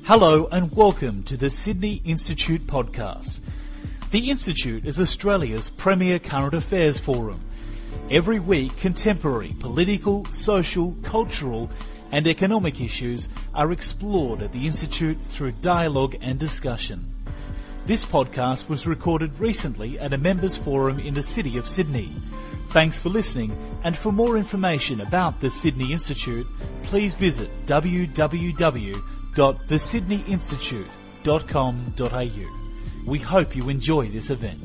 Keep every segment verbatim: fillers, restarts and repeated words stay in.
Hello and welcome to the Sydney Institute podcast. The Institute is Australia's premier current affairs forum. Every week, contemporary political, social, cultural and economic issues are explored at the Institute through dialogue and discussion. This podcast was recorded recently at a members forum in the city of Sydney. Thanks for listening, and for more information about the Sydney Institute, please visit w w w dot the sydney institute dot com dot a u. We hope you enjoy this event.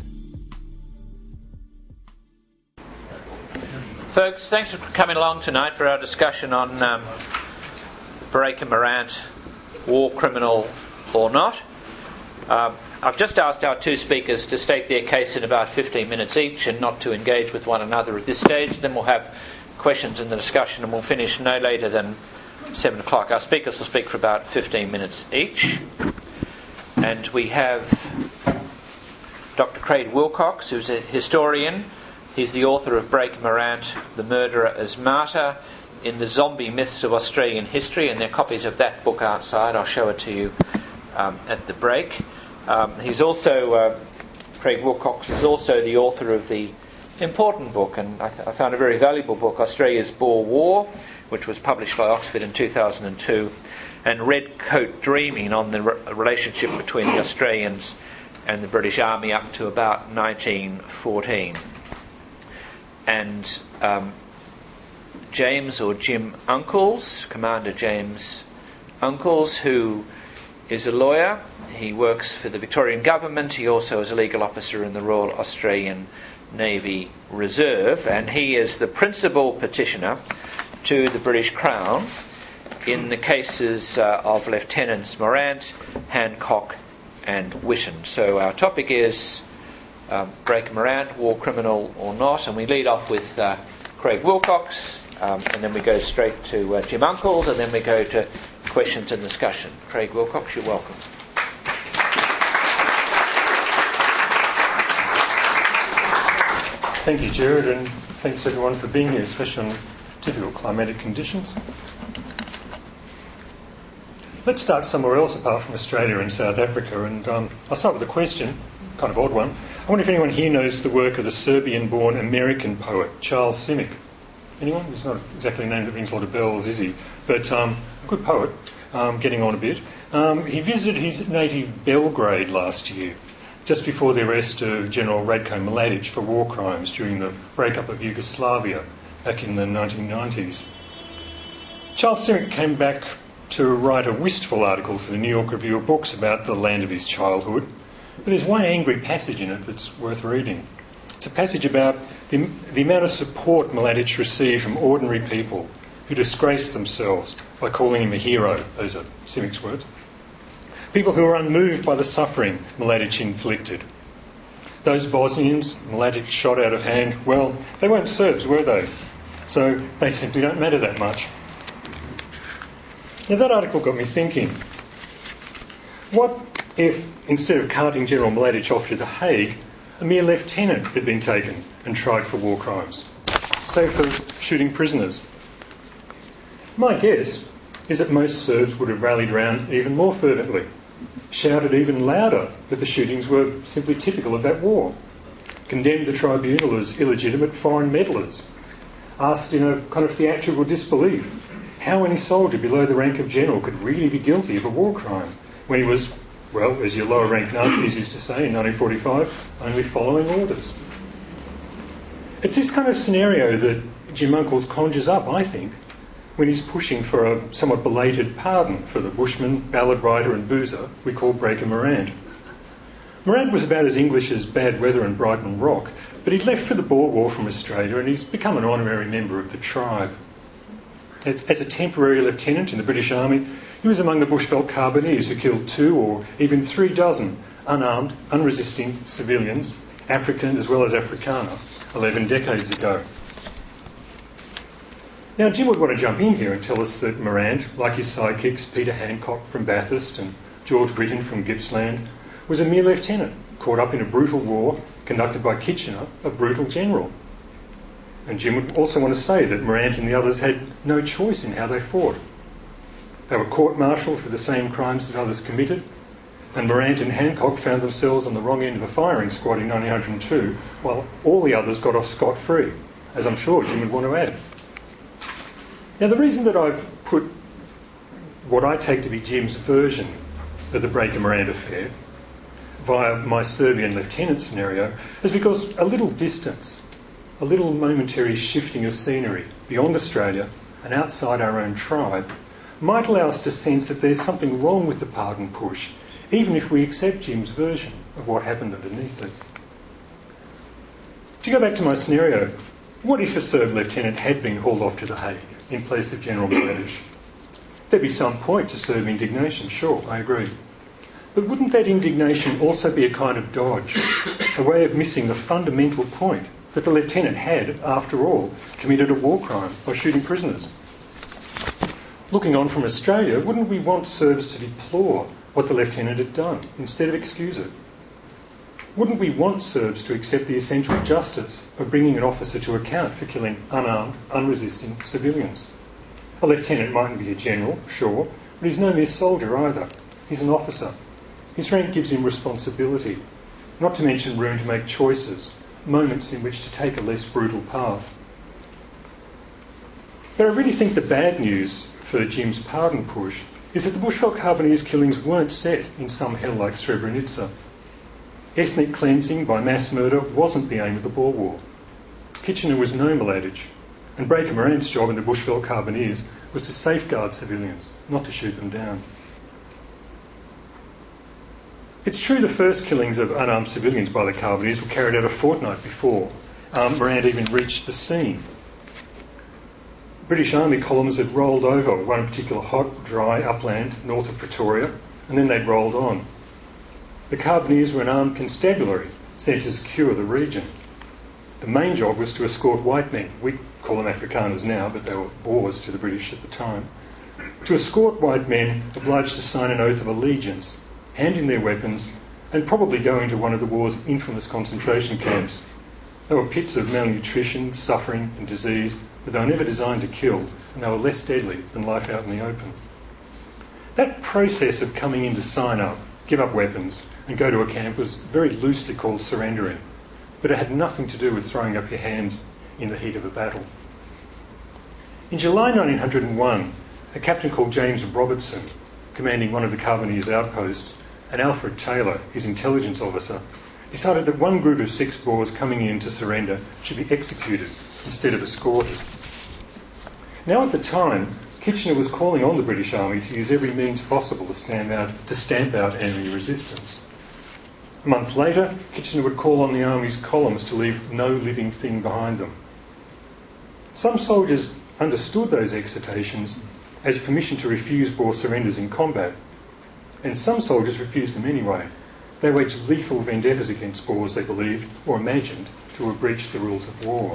Folks, thanks for coming along tonight for our discussion on um, Breaker Morant, war criminal or not. Uh, I've just asked our two speakers to state their case in about fifteen minutes each and not to engage with one another at this stage. Then we'll have questions in the discussion and we'll finish no later than seven o'clock. Our speakers will speak for about fifteen minutes each. And we have Doctor Craig Wilcox, who's a historian. He's the author of Breaker Morant, The Murderer as Martyr, in the Zombie Myths of Australian History, and there are copies of that book outside. I'll show it to you um, at the break. Um, he's also, uh, Craig Wilcox is also the author of the important book, and I, th- I found a very valuable book, Australia's Boer War, which was published by Oxford in two thousand two, and Red Coat Dreaming, on the re- relationship between the Australians and the British Army up to about nineteen fourteen. And um, James, or Jim Uncles, Commander James Uncles, who is a lawyer. He works for the Victorian Government. He also is a legal officer in the Royal Australian Navy Reserve, and he is the principal petitioner to the British Crown in the cases uh, of Lieutenants Morant, Hancock and Whitten. So our topic is um, Breaker Morant, war criminal or not, and we lead off with uh, Craig Wilcox, um, and then we go straight to uh, Jim Uncles, and then we go to questions and discussion. Craig Wilcox, you're welcome. Thank you, Jared, and thanks everyone for being here, especially on difficult climatic conditions. Let's start somewhere else apart from Australia and South Africa, and um, I'll start with a question, kind of odd one. I wonder if anyone here knows the work of the Serbian-born American poet Charles Simic. Anyone? He's not exactly a name that rings a lot of bells, is he? But um, a good poet, um, getting on a bit. Um, he visited his native Belgrade last year, just before the arrest of General Ratko Mladic for war crimes during the breakup of Yugoslavia back in the nineteen nineties. Charles Simic came back to write a wistful article for the New York Review of Books about the land of his childhood, but there's one angry passage in it that's worth reading. It's a passage about the, the amount of support Mladic received from ordinary people who disgraced themselves by calling him a hero. Those are Simic's words. People who were unmoved by the suffering Mladic inflicted. Those Bosnians Mladic shot out of hand, well, they weren't Serbs, were they? So they simply don't matter that much. Now that article got me thinking. What if, instead of carting General Mladic off to The Hague, a mere lieutenant had been taken and tried for war crimes, say for shooting prisoners? My guess is that most Serbs would have rallied round even more fervently, shouted even louder that the shootings were simply typical of that war, condemned the tribunal as illegitimate foreign meddlers, asked in a kind of theatrical disbelief how any soldier below the rank of general could really be guilty of a war crime when he was, well, as your lower ranked Nazis used to say in nineteen forty-five, only following orders. It's this kind of scenario that Jim Uncles conjures up, I think, when he's pushing for a somewhat belated pardon for the bushman, ballad writer and boozer we call Breaker Morant. Morant was about as English as bad weather and Brighton Rock, but he'd left for the Boer War from Australia and he's become an honorary member of the tribe. As, as a temporary lieutenant in the British Army, he was among the Bushveld Carbineers who killed two or even three dozen unarmed, unresisting civilians, African as well as Afrikaner, eleven decades ago. Now, Jim would want to jump in here and tell us that Morant, like his sidekicks Peter Hancock from Bathurst and George Britton from Gippsland, was a mere lieutenant caught up in a brutal war conducted by Kitchener, a brutal general. And Jim would also want to say that Morant and the others had no choice in how they fought. They were court-martialed for the same crimes that others committed, and Morant and Hancock found themselves on the wrong end of a firing squad in nineteen oh two, while all the others got off scot-free, as I'm sure Jim would want to add. Now, the reason that I've put what I take to be Jim's version of the Breaker Morant affair via my Serbian lieutenant scenario is because a little distance, a little momentary shifting of scenery beyond Australia and outside our own tribe might allow us to sense that there's something wrong with the pardon push, even if we accept Jim's version of what happened underneath it. To go back to my scenario, what if a Serb lieutenant had been hauled off to The Hague in place of General Mladic? There'd be some point to Serb indignation, sure, I agree. But wouldn't that indignation also be a kind of dodge, a way of missing the fundamental point that the lieutenant had, after all, committed a war crime by shooting prisoners? Looking on from Australia, wouldn't we want Serbs to deplore what the lieutenant had done instead of excuse it? Wouldn't we want Serbs to accept the essential justice of bringing an officer to account for killing unarmed, unresisting civilians? A lieutenant mightn't be a general, sure, but he's no mere soldier either. He's an officer. His rank gives him responsibility, not to mention room to make choices, moments in which to take a less brutal path. But I really think the bad news for Jim's pardon push is that the Bushveld Carboneers killings weren't set in some hell like Srebrenica. Ethnic cleansing by mass murder wasn't the aim of the Boer War. Kitchener was no Mladic, and Breaker Morant's job in the Bushveld Carboneers was to safeguard civilians, not to shoot them down. It's true the first killings of unarmed civilians by the Carboneers were carried out a fortnight before um, Morant even reached the scene. British Army columns had rolled over one particular hot, dry upland north of Pretoria, and then they'd rolled on. The Carboneers were an armed constabulary sent to secure the region. The main job was to escort white men. We call them Afrikaners now, but they were Boers to the British at the time. To escort white men obliged to sign an oath of allegiance, hand in their weapons, and probably go into one of the war's infamous concentration camps. They were pits of malnutrition, suffering and disease, but they were never designed to kill, and they were less deadly than life out in the open. That process of coming in to sign up, give up weapons, and go to a camp was very loosely called surrendering, but it had nothing to do with throwing up your hands in the heat of a battle. In July nineteen oh one, a captain called James Robertson, commanding one of the Carboneers outposts, and Alfred Taylor, his intelligence officer, decided that one group of six Boers coming in to surrender should be executed instead of escorted. Now at the time, Kitchener was calling on the British Army to use every means possible to, stand out, to stamp out enemy resistance. A month later, Kitchener would call on the Army's columns to leave no living thing behind them. Some soldiers understood those exhortations as permission to refuse Boer surrenders in combat, and some soldiers refused them anyway. They waged lethal vendettas against Boers they believed, or imagined, to have breached the rules of war.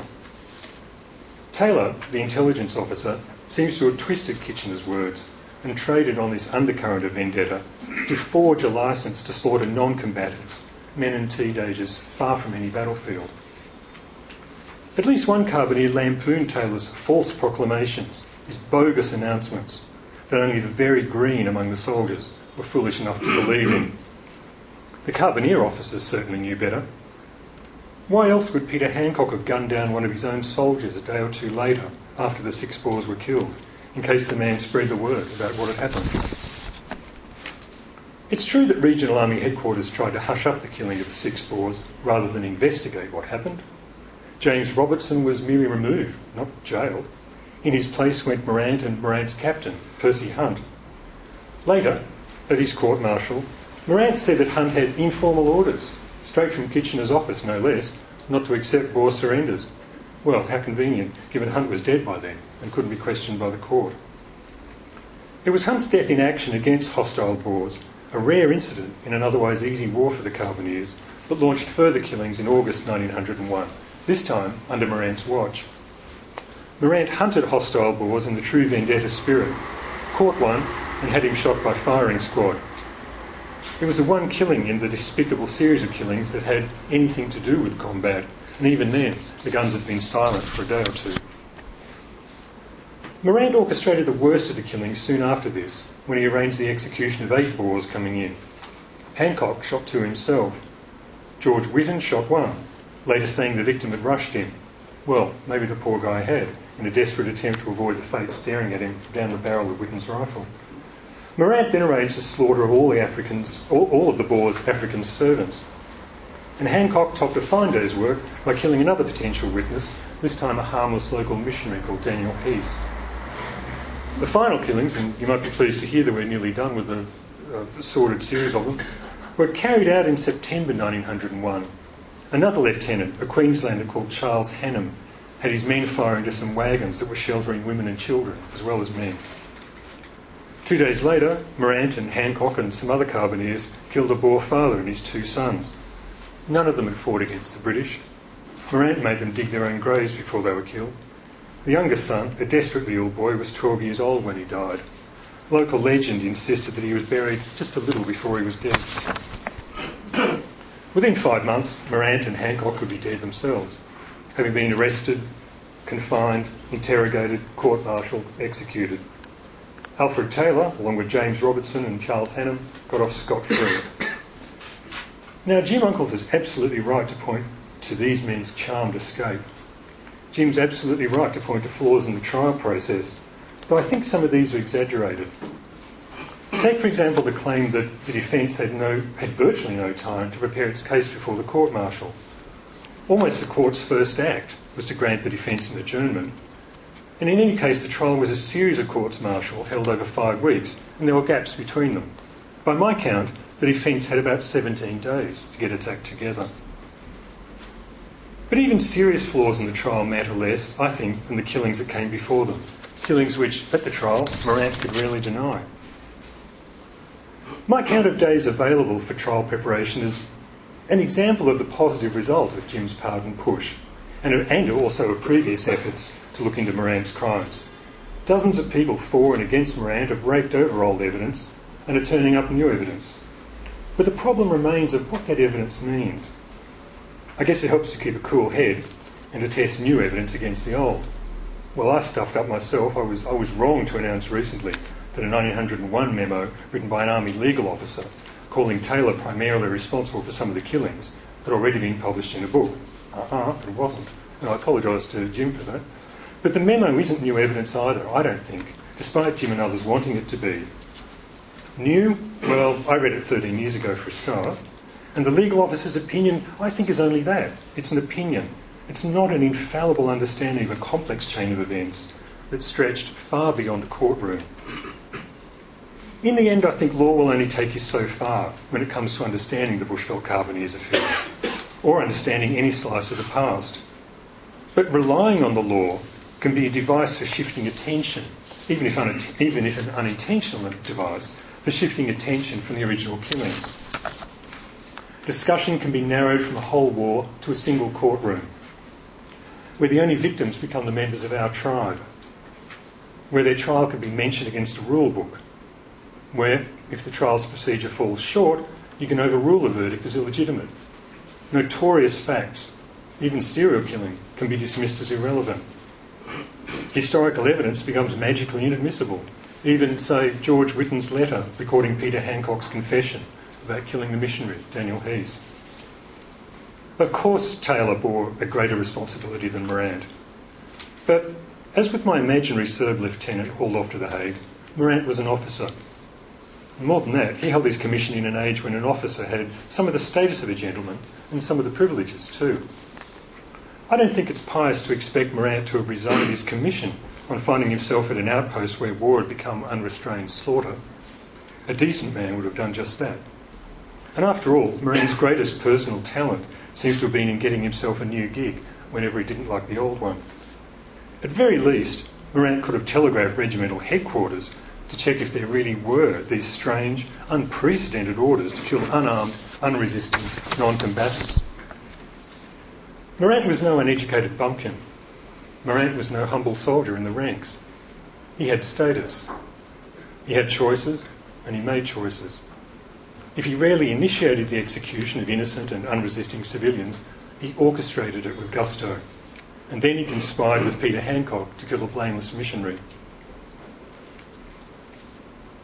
Taylor, the intelligence officer, seems to have twisted Kitchener's words and traded on this undercurrent of vendetta to forge a licence to slaughter non-combatants, men and teenagers far from any battlefield. At least one Carboneer lampooned Taylor's false proclamations, his bogus announcements that only the very green among the soldiers were foolish enough to believe in. The Carboneer officers certainly knew better. Why else would Peter Hancock have gunned down one of his own soldiers a day or two later after the six Boers were killed, in case the man spread the word about what had happened? It's true that Regional Army Headquarters tried to hush up the killing of the six Boers rather than investigate what happened. James Robertson was merely removed, not jailed. In his place went Morant and Morant's captain, Percy Hunt. Later, at his court-martial, Morant said that Hunt had informal orders, straight from Kitchener's office no less, not to accept Boer surrenders. Well, how convenient, given Hunt was dead by then and couldn't be questioned by the court. It was Hunt's death in action against hostile Boers, a rare incident in an otherwise easy war for the Carboneers, that launched further killings in August nineteen oh one, this time under Morant's watch. Morant hunted hostile Boers in the true vendetta spirit, caught one and had him shot by firing squad. It was the one killing in the despicable series of killings that had anything to do with combat, and even then the guns had been silent for a day or two. Morant orchestrated the worst of the killings soon after this, when he arranged the execution of eight Boers coming in. Hancock shot two himself. George Whitten shot one, later saying the victim had rushed him. Well, maybe the poor guy had, in a desperate attempt to avoid the fate staring at him down the barrel of Whitten's rifle. Morant then arranged the slaughter of all the Africans, all, all of the Boers' African servants. And Hancock topped a fine day's work by killing another potential witness, this time a harmless local missionary called Daniel Heath. The final killings, and you might be pleased to hear that we're nearly done with the uh, sordid series of them, were carried out in September nineteen oh one. Another lieutenant, a Queenslander called Charles Hannam, had his men fire into some wagons that were sheltering women and children, as well as men. Two days later, Morant and Hancock and some other Carbineers killed a Boer father and his two sons. None of them had fought against the British. Morant made them dig their own graves before they were killed. The youngest son, a desperately ill boy, was twelve years old when he died. Local legend insisted that he was buried just a little before he was dead. Within five months, Morant and Hancock would be dead themselves, having been arrested, confined, interrogated, court-martialed, executed. Alfred Taylor, along with James Robertson and Charles Hannam, got off scot-free. Now, Jim Uncles is absolutely right to point to these men's charmed escape. Jim's absolutely right to point to flaws in the trial process, though I think some of these are exaggerated. Take, for example, the claim that the defence had, no, had virtually no time to prepare its case before the court-martial. Almost the court's first act was to grant the defence an adjournment. And in any case, the trial was a series of courts-martial held over five weeks, and there were gaps between them. By my count, the defence had about seventeen days to get its act together. But even serious flaws in the trial matter less, I think, than the killings that came before them. Killings which, at the trial, Morant could rarely deny. My count of days available for trial preparation is an example of the positive result of Jim's pardon push, and, and also of previous efforts to look into Morant's crimes. Dozens of people for and against Morant have raked over old evidence and are turning up new evidence. But the problem remains of what that evidence means. I guess it helps to keep a cool head and to test new evidence against the old. Well, I stuffed up myself. I was, I was wrong to announce recently that a nineteen oh one memo written by an Army legal officer calling Taylor primarily responsible for some of the killings had already been published in a book. Uh-huh, it wasn't. And I apologise to Jim for that. But the memo isn't new evidence either, I don't think, despite Jim and others wanting it to be. New? Well, I read it thirteen years ago for a start. And the legal officer's opinion, I think, is only that. It's an opinion. It's not an infallible understanding of a complex chain of events that stretched far beyond the courtroom. In the end, I think law will only take you so far when it comes to understanding the Bushveld Carbineers affair, or understanding any slice of the past. But relying on the law can be a device for shifting attention, even if, un- even if an unintentional device, for shifting attention from the original killings. Discussion can be narrowed from a whole war to a single courtroom, where the only victims become the members of our tribe, where their trial can be mentioned against a rule book, where, if the trial's procedure falls short, you can overrule a verdict as illegitimate. Notorious facts, even serial killing, can be dismissed as irrelevant. Historical evidence becomes magically inadmissible. Even, say, George Whitten's letter recording Peter Hancock's confession about killing the missionary, Daniel Heath. Of course, Taylor bore a greater responsibility than Morant. But, as with my imaginary Serb lieutenant hauled off to The Hague, Morant was an officer. More than that, he held his commission in an age when an officer had some of the status of a gentleman and some of the privileges too. I don't think it's pious to expect Morant to have resigned his commission on finding himself at an outpost where war had become unrestrained slaughter. A decent man would have done just that. And after all, Morant's greatest personal talent seems to have been in getting himself a new gig whenever he didn't like the old one. At very least, Morant could have telegraphed regimental headquarters to check if there really were these strange, unprecedented orders to kill unarmed, unresisting non-combatants. Morant was no uneducated bumpkin. Morant was no humble soldier in the ranks. He had status. He had choices, and he made choices. If he rarely initiated the execution of innocent and unresisting civilians, he orchestrated it with gusto. And then he conspired with Peter Hancock to kill a blameless missionary.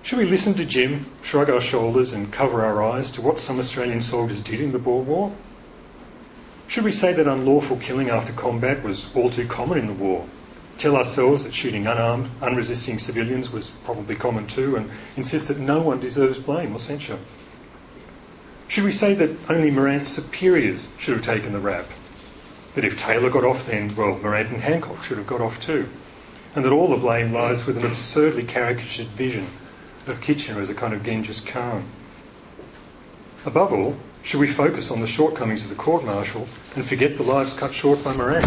Should we listen to Jim, shrug our shoulders and cover our eyes to what some Australian soldiers did in the Boer War? Should we say that unlawful killing after combat was all too common in the war? Tell ourselves that shooting unarmed, unresisting civilians was probably common too, and insist that no one deserves blame or censure? Should we say that only Morant's superiors should have taken the rap? That if Taylor got off then, well, Morant and Hancock should have got off too? And that all the blame lies with an absurdly caricatured vision of Kitchener as a kind of Genghis Khan? Above all, should we focus on the shortcomings of the court-martial and forget the lives cut short by Morant?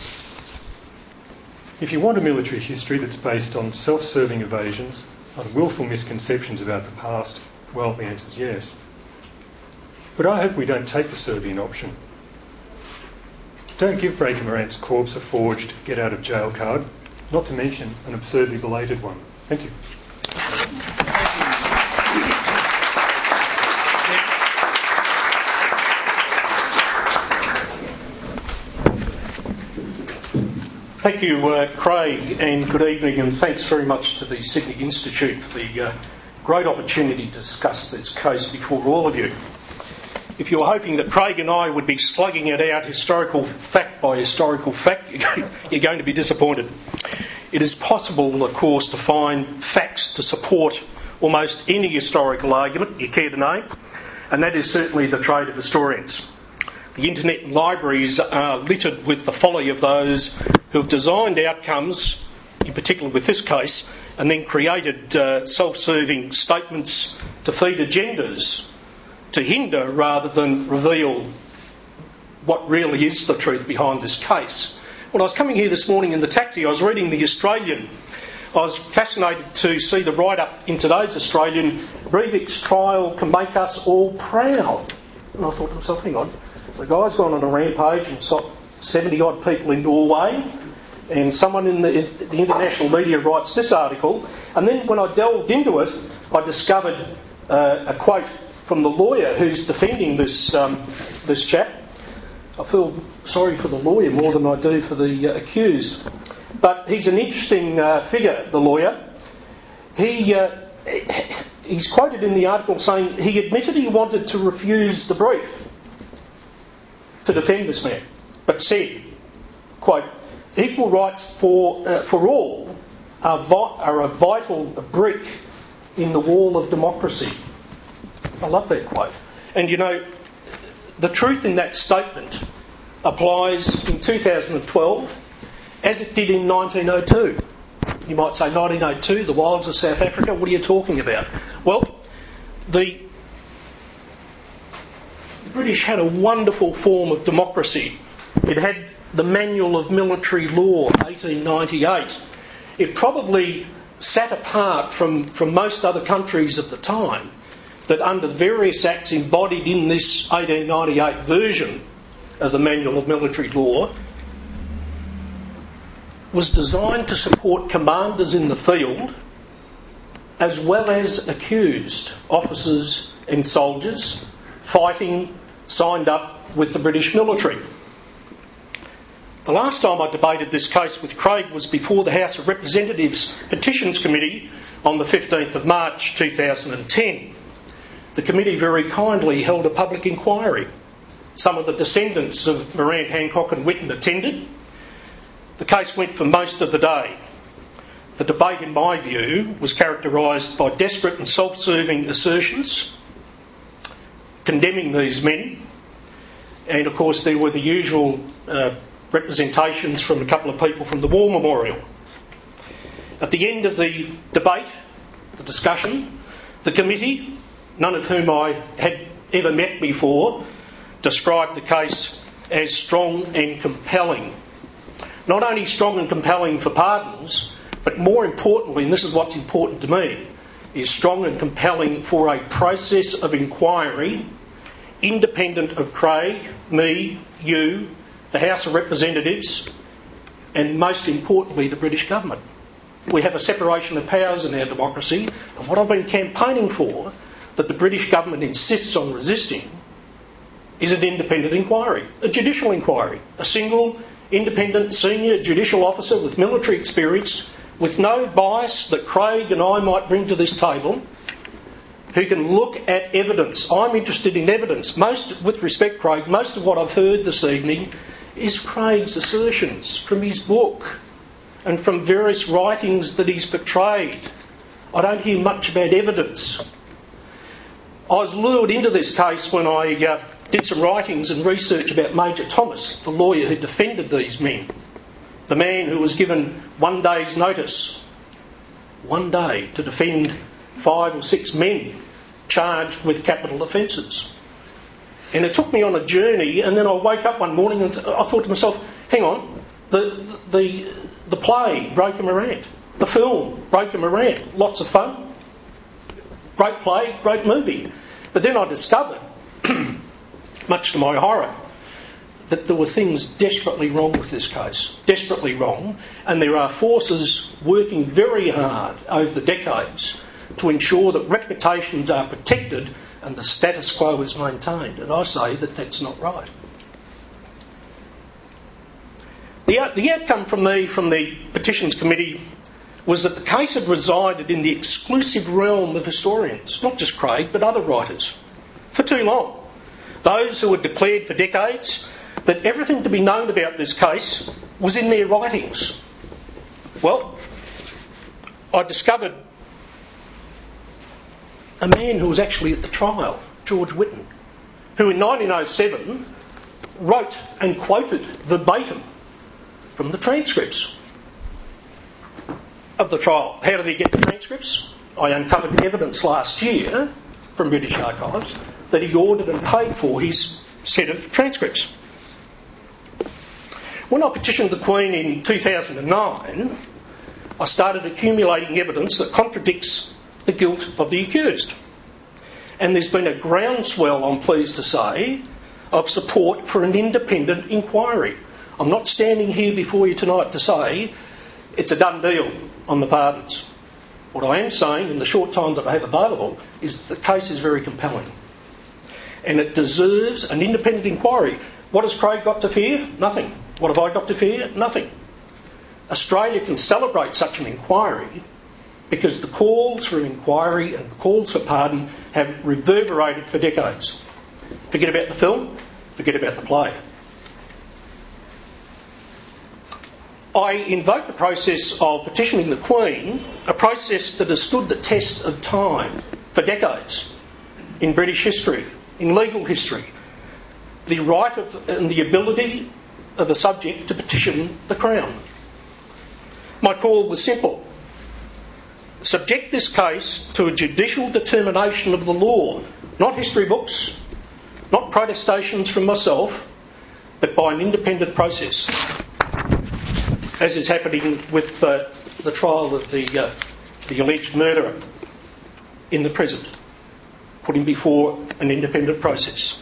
If you want a military history that's based on self-serving evasions, on willful misconceptions about the past, well, the answer is yes. But I hope we don't take the Serbian option. Don't give Breaker Morant's corpse a forged get-out-of-jail card, not to mention an absurdly belated one. Thank you. Thank you, uh, Craig, and good evening, and thanks very much to the Sydney Institute for the uh, great opportunity to discuss this case before all of you. If you were hoping that Craig and I would be slugging it out historical fact by historical fact, you're going to be disappointed. It is possible, of course, to find facts to support almost any historical argument you care to name, and that is certainly the trade of historians. The internet and libraries are littered with the folly of those who have designed outcomes, in particular with this case, and then created uh, self-serving statements to feed agendas, to hinder rather than reveal what really is the truth behind this case. When I was coming here this morning in the taxi, I was reading The Australian. I was fascinated to see the write-up in today's Australian, Breivik's trial can make us all proud. And I thought to myself, hang on, the guy's gone on a rampage and shot seventy-odd people in Norway, and someone in the, the international media writes this article, and then when I delved into it, I discovered uh, a quote from the lawyer who's defending this um, this chap. I feel sorry for the lawyer more than I do for the uh, accused. But he's an interesting uh, figure, the lawyer. He uh, he's quoted in the article saying he admitted he wanted to refuse the brief to defend this man, but said, quote, equal rights for uh, for all are, vi- are a vital brick in the wall of democracy. I love that quote. And you know, the truth in that statement applies in two thousand twelve as it did in nineteen oh two. You might say nineteen oh two, the wilds of South Africa, what are you talking about? Well, the British had a wonderful form of democracy. It had the Manual of Military Law, eighteen ninety-eight. It probably sat apart from, from most other countries at the time, that under the various acts embodied in this eighteen ninety-eight version of the Manual of Military Law, was designed to support commanders in the field as well as accused officers and soldiers fighting signed up with the British military. The last time I debated this case with Craig was before the House of Representatives Petitions Committee on the fifteenth of March two thousand ten. The committee very kindly held a public inquiry. Some of the descendants of Morant, Hancock and Whitten attended. The case went for most of the day. The debate, in my view, was characterised by desperate and self-serving assertions condemning these men, and of course there were the usual uh, representations from a couple of people from the War Memorial. At the end of the debate, the discussion, the committee, none of whom I had ever met before, described the case as strong and compelling. Not only strong and compelling for pardons, but more importantly, and this is what's important to me, is strong and compelling for a process of inquiry independent of Craig, me, you, the House of Representatives, and most importantly, the British government. We have a separation of powers in our democracy, and what I've been campaigning for, that the British government insists on resisting, is an independent inquiry, a judicial inquiry, a single independent senior judicial officer with military experience with no bias that Craig and I might bring to this table, who can look at evidence. I'm interested in evidence. Most, with respect, Craig, most of what I've heard this evening is Craig's assertions from his book and from various writings that he's portrayed. I don't hear much about evidence. I was lured into this case when I uh, did some writings and research about Major Thomas, the lawyer who defended these men. The man who was given one day's notice, one day, to defend five or six men charged with capital offences. And it took me on a journey, and then I woke up one morning and th- I thought to myself, hang on, the, the, the play, Breaker Morant, the film, Breaker Morant, lots of fun, great play, great movie. But then I discovered, much to my horror, that there were things desperately wrong with this case, desperately wrong, and there are forces working very hard over the decades to ensure that reputations are protected and the status quo is maintained. And I say that that's not right. The, out- the outcome from me, from the Petitions Committee, was that the case had resided in the exclusive realm of historians, not just Craig, but other writers, for too long. Those who had declared for decades that everything to be known about this case was in their writings. Well, I discovered a man who was actually at the trial, George Whitten, who in nineteen oh seven wrote and quoted verbatim from the transcripts of the trial. How did he get the transcripts? I uncovered evidence last year from British Archives that he ordered and paid for his set of transcripts. When I petitioned the Queen in two thousand nine, I started accumulating evidence that contradicts the guilt of the accused. And there's been a groundswell, I'm pleased to say, of support for an independent inquiry. I'm not standing here before you tonight to say it's a done deal on the pardons. What I am saying in the short time that I have available is the case is very compelling. And it deserves an independent inquiry. What has Craig got to fear? Nothing. What have I got to fear? Nothing. Australia can celebrate such an inquiry because the calls for an inquiry and calls for pardon have reverberated for decades. Forget about the film, forget about the play. I invoke the process of petitioning the Queen, a process that has stood the test of time for decades in British history, in legal history. The right of, and the ability of a subject to petition the Crown. My call was simple. Subject this case to a judicial determination of the law, not history books, not protestations from myself, but by an independent process, as is happening with uh, the trial of the, uh, the alleged murderer in the present, put him before an independent process.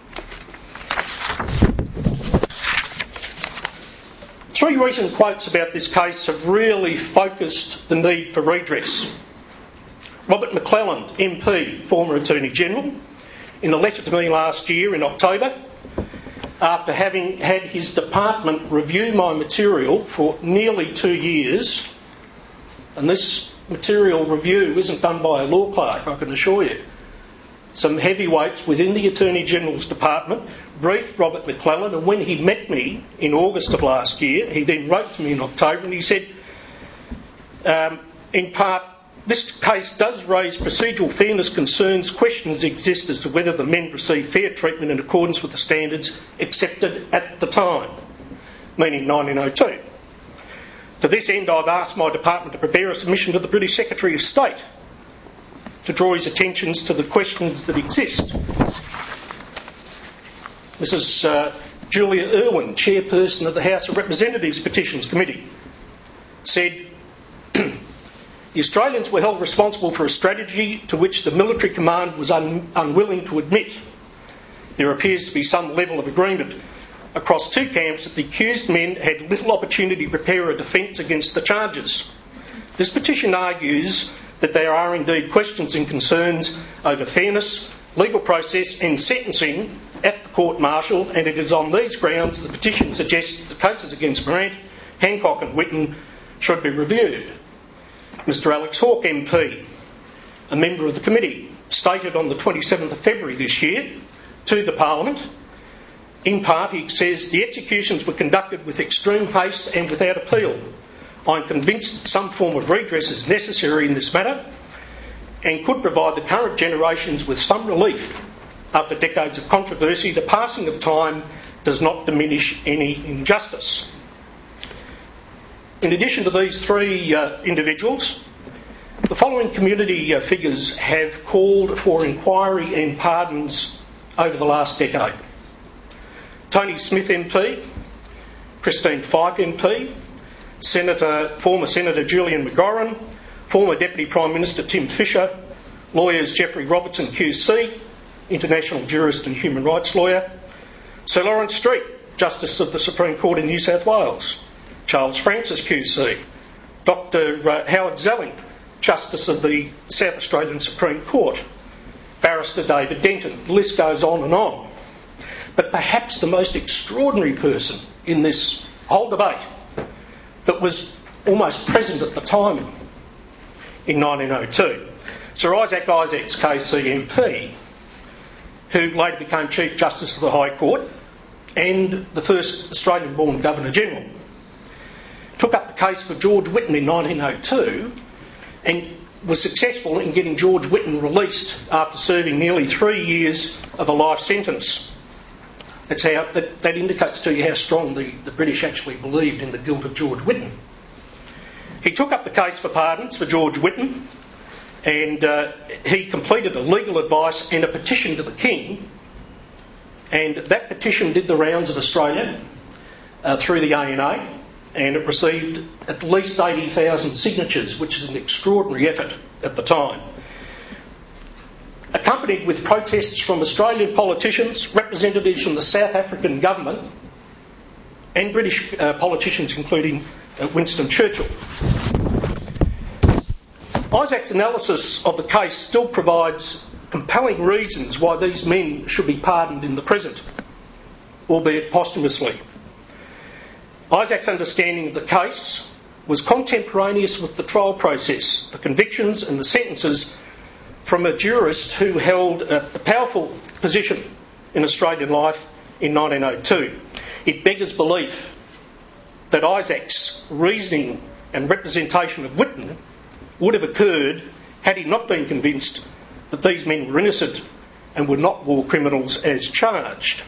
Three recent quotes about this case have really focused the need for redress. Robert McClelland, M P, former Attorney General, in a letter to me last year in October, after having had his department review my material for nearly two years, and this material review isn't done by a law clerk, I can assure you. Some heavyweights within the Attorney General's department briefed Robert McClelland, and when he met me in August of last year, he then wrote to me in October and he said, um, in part, this case does raise procedural fairness concerns. Questions exist as to whether the men received fair treatment in accordance with the standards accepted at the time, meaning nineteen oh two. To this end, I've asked my department to prepare a submission to the British Secretary of State to draw his attentions to the questions that exist. Missus Uh, Julia Irwin, chairperson of the House of Representatives Petitions Committee, said, the Australians were held responsible for a strategy to which the military command was un- unwilling to admit. There appears to be some level of agreement across two camps that the accused men had little opportunity to prepare a defence against the charges. This petition argues that there are indeed questions and concerns over fairness, legal process and sentencing at the court-martial, and it is on these grounds the petition suggests the cases against Morant, Hancock and Whitten should be reviewed. Mr Alex Hawke M P, a member of the committee, stated on the twenty-seventh of February this year to the Parliament, in part he says, the executions were conducted with extreme haste and without appeal. I'm convinced some form of redress is necessary in this matter and could provide the current generations with some relief. After decades of controversy, the passing of time does not diminish any injustice. In addition to these three uh, individuals, the following community uh, figures have called for inquiry and pardons over the last decade. Tony Smith M P, Christine Fyfe M P, Senator, former Senator Julian McGorran, former Deputy Prime Minister Tim Fischer, lawyers Geoffrey Robertson Q C, international jurist and human rights lawyer, Sir Lawrence Street, Justice of the Supreme Court in New South Wales, Charles Francis Q C, Doctor Uh, Howard Zelling, Justice of the South Australian Supreme Court, Barrister David Denton. The list goes on and on. But perhaps the most extraordinary person in this whole debate that was almost present at the time in nineteen oh two, Sir Isaac Isaacs K C M P, who later became Chief Justice of the High Court and the first Australian-born Governor-General, took up the case for George Whitten in nineteen oh two and was successful in getting George Whitten released after serving nearly three years of a life sentence. That's how, that, that indicates to you how strong the, the British actually believed in the guilt of George Whitten. He took up the case for pardons for George Whitten, and uh, he completed a legal advice and a petition to the King, and that petition did the rounds of Australia uh, through the A N A, and it received at least eighty thousand signatures, which is an extraordinary effort at the time. Accompanied with protests from Australian politicians, representatives from the South African government, and British uh, politicians, including uh, Winston Churchill. Isaac's analysis of the case still provides compelling reasons why these men should be pardoned in the present, albeit posthumously. Isaac's understanding of the case was contemporaneous with the trial process, the convictions and the sentences from a jurist who held a powerful position in Australian life in nineteen oh two. It beggars belief that Isaac's reasoning and representation of Whitten would have occurred had he not been convinced that these men were innocent and were not war criminals as charged.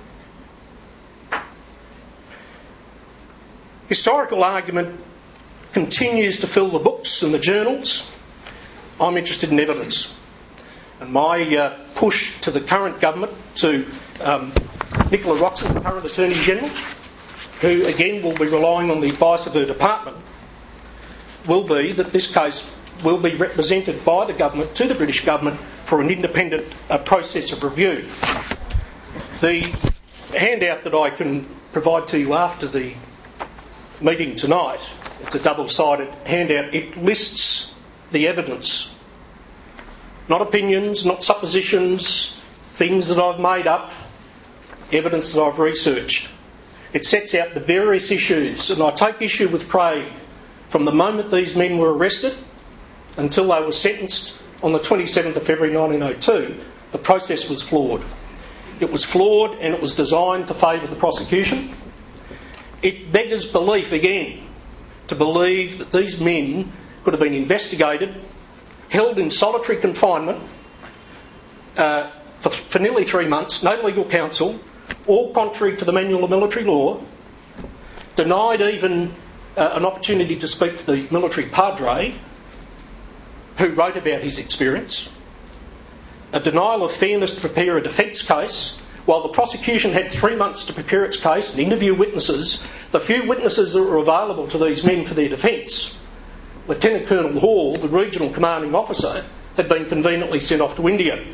Historical argument continues to fill the books and the journals. I'm interested in evidence. And my uh, push to the current government, to um, Nicola Roxon, the current Attorney-General, who again will be relying on the advice of her department, will be that this case will be represented by the government to the British government for an independent uh, process of review. The handout that I can provide to you after the meeting tonight, it's a double-sided handout, it lists the evidence, not opinions, not suppositions, things that I've made up, evidence that I've researched. It sets out the various issues, and I take issue with Craig. From the moment these men were arrested until they were sentenced on the twenty-seventh of February nineteen oh two, the process was flawed. It was flawed and it was designed to favour the prosecution. It beggars belief again to believe that these men could have been investigated, held in solitary confinement uh, for, for nearly three months, no legal counsel, all contrary to the Manual of Military Law, denied even uh, an opportunity to speak to the military padre who wrote about his experience, a denial of fairness to prepare a defence case. While the prosecution had three months to prepare its case and interview witnesses, the few witnesses that were available to these men for their defence, Lieutenant Colonel Hall, the regional commanding officer, had been conveniently sent off to India.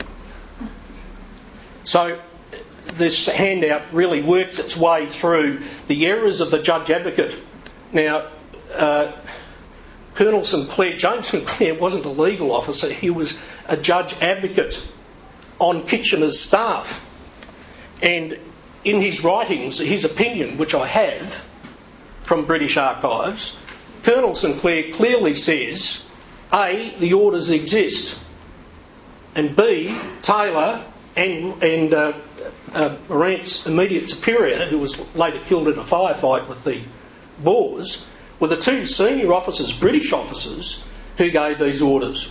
So this handout really works its way through the errors of the judge advocate. Now, uh, Colonel Sinclair, James Sinclair wasn't a legal officer, he was a judge advocate on Kitchener's staff. And in his writings, his opinion, which I have from British archives, Colonel Sinclair clearly says A, the orders exist, and B, Taylor and, and uh, uh, Morant's immediate superior, who was later killed in a firefight with the Boers, were the two senior officers, British officers, who gave these orders.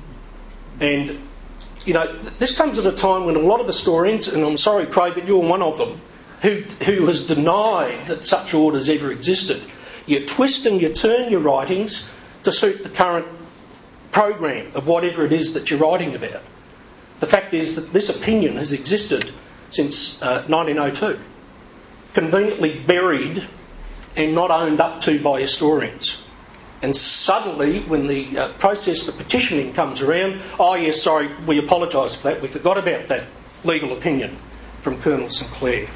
And, you know, this comes at a time when a lot of historians, and I'm sorry, Craig, but you're one of them, who, who has denied that such orders ever existed. You twist and you turn your writings to suit the current program of whatever it is that you're writing about. The fact is that this opinion has existed since uh, nineteen oh two, conveniently buried and not owned up to by historians. And suddenly, when the uh, process of petitioning comes around, oh yes, sorry, we apologise for that, we forgot about that legal opinion from Colonel Sinclair.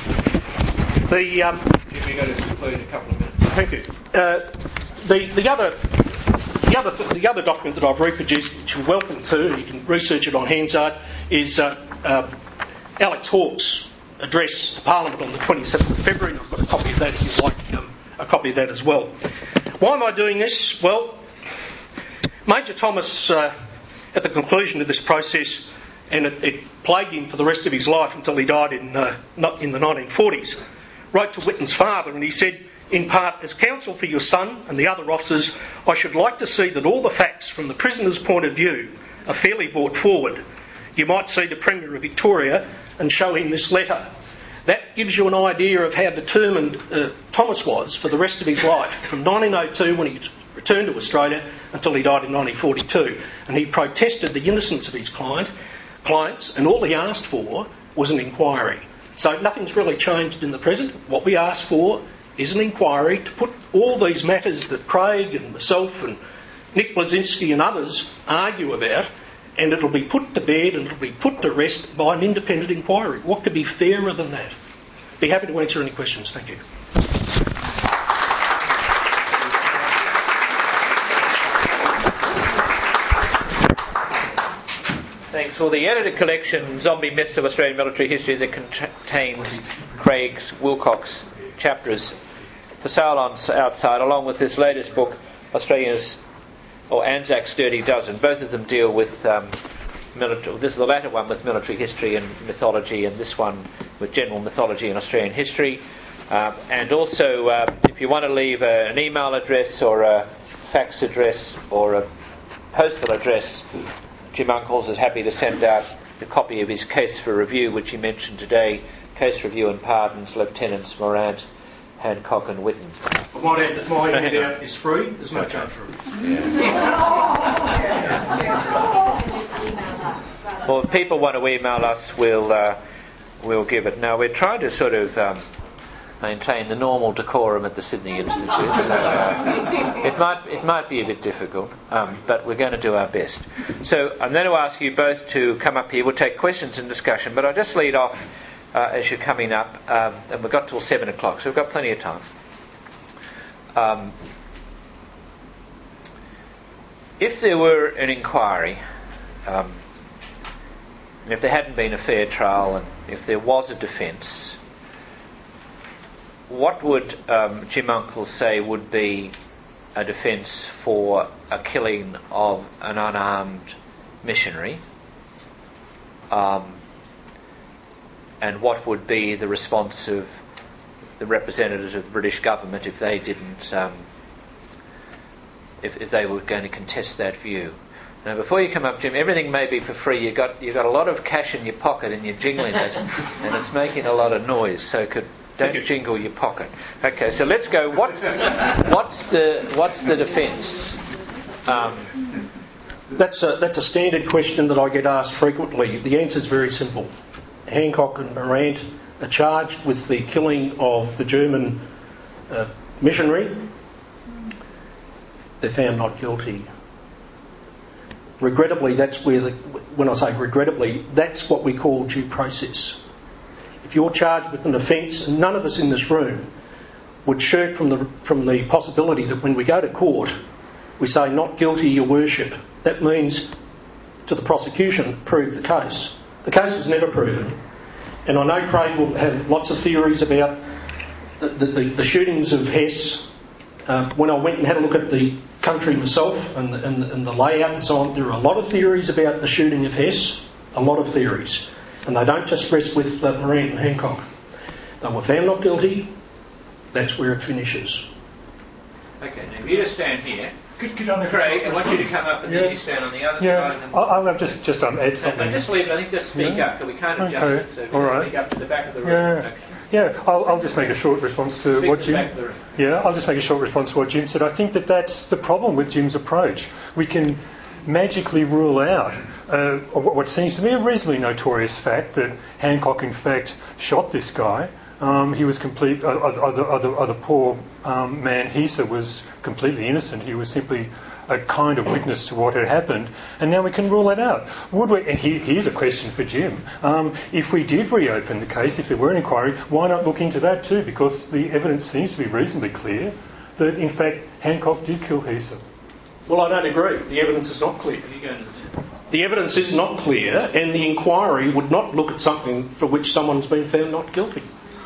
The um, We're going to conclude in a couple of minutes. Thank you. Uh, the the other the other th- the other document that I've reproduced, which you're welcome to, and you can research it on Hansard, is uh, uh, Alex Hawke's address to Parliament on the twenty-seventh of February. And I've got a copy of that if you'd like um, a copy of that as well. Why am I doing this? Well, Major Thomas, uh, at the conclusion of this process, and it, it plagued him for the rest of his life until he died in uh, not in the nineteen forties, wrote to Whitton's father, and he said, in part, as counsel for your son and the other officers, I should like to see that all the facts from the prisoner's point of view are fairly brought forward. You might see the Premier of Victoria and show him this letter. That gives you an idea of how determined uh, Thomas was for the rest of his life, from nineteen oh two, when he returned to Australia, until he died in nineteen forty-two. And he protested the innocence of his client, clients, and all he asked for was an inquiry. So nothing's really changed in the present. What we ask for is an inquiry to put all these matters that Craig and myself and Nick Blazinski and others argue about, and it'll be put to bed and it'll be put to rest by an independent inquiry. What could be fairer than that? Be happy to answer any questions. Thank you. Thanks. Well, the edited collection, Zombie Myths of Australian Military History, that contains Craig's Wilcox chapters for sale on outside, along with this latest book, Australia's or Anzac's Dirty Dozen. Both of them deal with um, military. This is the latter one with military history and mythology, and this one with general mythology and Australian history. Um, and also, uh, if you want to leave a, an email address or a fax address or a postal address, Jim Uncles is happy to send out the copy of his case for review, which he mentioned today. Case review and pardons, Lieutenants Morant, Hancock and Whitten. I might add that my handout is free. There's no charge for it. Yeah. Well, if people want to email us, we'll uh, we'll give it. Now, we're trying to sort of um, maintain the normal decorum at the Sydney Institute. So, uh, it might it might be a bit difficult, um, but we're going to do our best. So I'm going to ask you both to come up here. We'll take questions and discussion, but I'll just lead off Uh, as you're coming up, um, and we've got till seven o'clock, so we've got plenty of time. Um, if there were an inquiry, um, and if there hadn't been a fair trial, and if there was a defence, what would um, Jim Uncles say would be a defence for a killing of an unarmed missionary? Um, And what would be the response of the representatives of the British government if they didn't, um, if, if they were going to contest that view? Now, before you come up, Jim, everything may be for free. You got you got a lot of cash in your pocket and you're jingling it, and it's making a lot of noise. So could don't jingle your pocket. Okay, so let's go. What's what's the what's the defence? Um, That's a, that's a standard question that I get asked frequently. The answer is very simple. Hancock and Morant are charged with the killing of the German uh, missionary. They're found not guilty. Regrettably, that's where the, when I say regrettably, that's what we call due process. If you're charged with an offence, and none of us in this room would shirk from the from the possibility that when we go to court, we say not guilty, your worship. That means to the prosecution, prove the case. The case is never proven, and I know Craig will have lots of theories about the, the, the, the shootings of Hess. Uh, when I went and had a look at the country myself and, and, and the layout and so on. There are a lot of theories about the shooting of Hess, a lot of theories. And they don't just rest with uh, Morant and Hancock. They were found not guilty. That's where it finishes. Okay, now if you just stand here, Could, could I make Craig, a I short want you to response? come up and Yeah. then you stand on the other Yeah, side. And I'll, I'll have just, just um, add no, something. no, just leave it. I think just speak Yeah. up, because we can't adjust Okay. it. So if All you just right. speak up to the back of the room. Yeah, actually. yeah. I'll, I'll just make a short response to Speak what to the Jim. back of the room. Yeah, I'll just make a short response to what Jim said. I think that that's the problem with Jim's approach. We can magically rule out uh, what seems to me a reasonably notorious fact that Hancock, in fact, shot this guy. Um, he was complete. Uh, other, other, other poor um, man, Hessa, was completely innocent. He was simply a kind of witness to what had happened, and now we can rule it out. Would we? And he, here's a question for Jim: um, if we did reopen the case, if there were an inquiry, why not look into that too? Because the evidence seems to be reasonably clear that, in fact, Hancock did kill Hessa. Well, I don't agree. The evidence is not clear. You go into the The evidence is not clear, and the inquiry would not look at something for which someone's been found not guilty.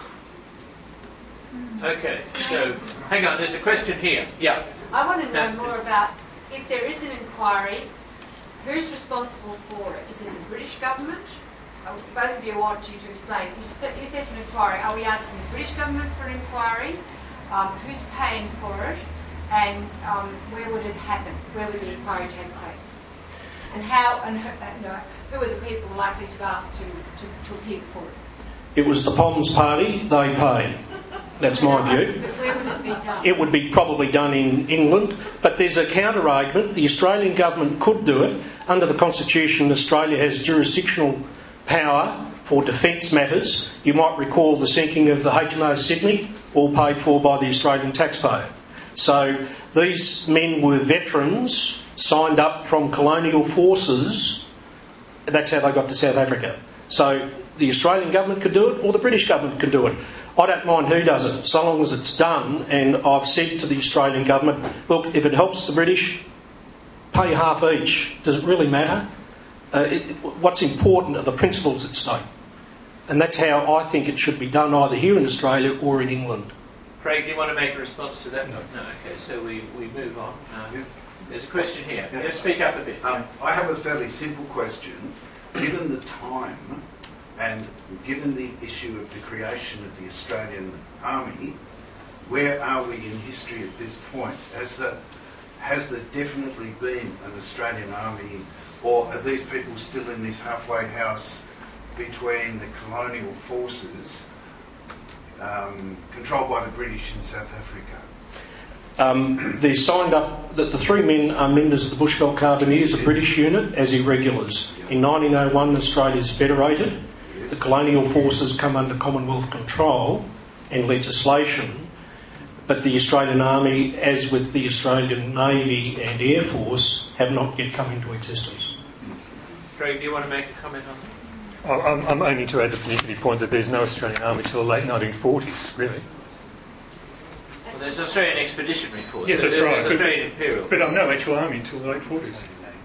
Okay, so hang on, there's a question here. Yeah. I want to know No. more about, if there is an inquiry, who's responsible for it? Is it the British government? Uh, Both of you, I want you to explain. If, so if there's an inquiry, are we asking the British government for an inquiry? Um, who's paying for it? And um, where would it happen? Where would the inquiry take place? And how? And who, uh, no, who are the people likely to ask to, to, to appear for it? It was the Poms party. They paid. That's my view. But where would it be done? It would be probably done in England, but there's a counter-argument. The Australian government could do it. Under the Constitution, Australia has jurisdictional power for defence matters. You might recall the sinking of the H M O Sydney, all paid for by the Australian taxpayer. So these men were veterans, signed up from colonial forces. That's how they got to South Africa. So the Australian government could do it, or the British government could do it. I don't mind who does it, so long as it's done. And I've said to the Australian government, look, if it helps the British, pay half each. Does it really matter? Uh, it, what's important are the principles at stake. And that's how I think it should be done, either here in Australia or in England. Craig, do you want to make a response to that? No. No, okay, so we, we move on. Uh, Yeah. There's a question here. Yeah. Yeah, speak up a bit. Um, I have a fairly simple question. Given the time and given the issue of the creation of the Australian Army, where are we in history at this point? Has, the, has there definitely been an Australian Army, or are these people still in this halfway house between the colonial forces um, controlled by the British in South Africa? Um, they're signed up, that the three men are members of the Bushveld Carbineers, a British unit, as irregulars. In nineteen oh one, Australia's federated. The colonial forces come under Commonwealth control and legislation, but the Australian Army, as with the Australian Navy and Air Force, have not yet come into existence. Craig, do you want to make a comment on that? I'm, I'm only to add the finicky point that there's no Australian Army till the late nineteen forties, really. Well, there's an Australian Expeditionary Force. Yes, so that's there's right. But- Australian Imperial. But um, no actual army until the late forties.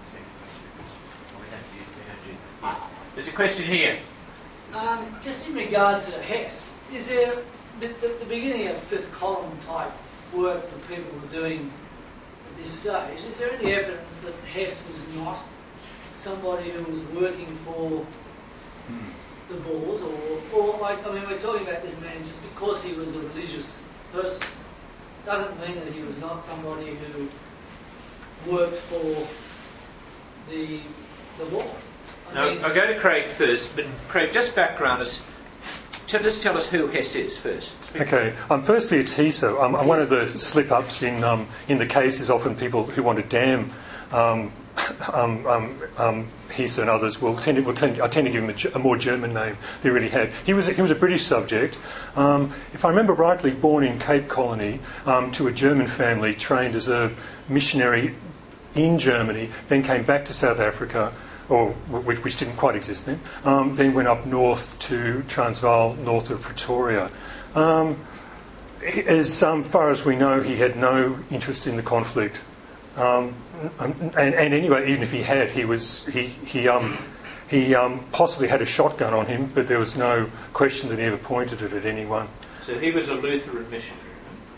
There's a question here. Um, just in regard to Hess, is there the, the, the beginning of fifth column type work that people were doing at this stage? Is there any evidence that Hess was not somebody who was working for the Boers, or, or like I mean, we're talking about this man just because he was a religious person doesn't mean that he was not somebody who worked for the the war. I No, mean, I'll go to Craig first, but Craig, just background us. Tell, just tell us who Hess is first. Okay. Um, firstly, it's Hessa. Um, one of the slip-ups in um, in the case is often people who want to damn um, um, um, um, Hessa and others will tend to, will tend, I tend to give him a, a more German name than he really had. He was a, he was a British subject. Um, if I remember rightly, born in Cape Colony um, to a German family, trained as a missionary in Germany, then came back to South Africa, or which, which didn't quite exist then, um, then went up north to Transvaal, north of Pretoria. Um, as um, far as we know, he had no interest in the conflict. Um, and, and anyway, even if he had, he was he he um, he um, possibly had a shotgun on him, but there was no question that he ever pointed it at anyone. So he was a Lutheran missionary.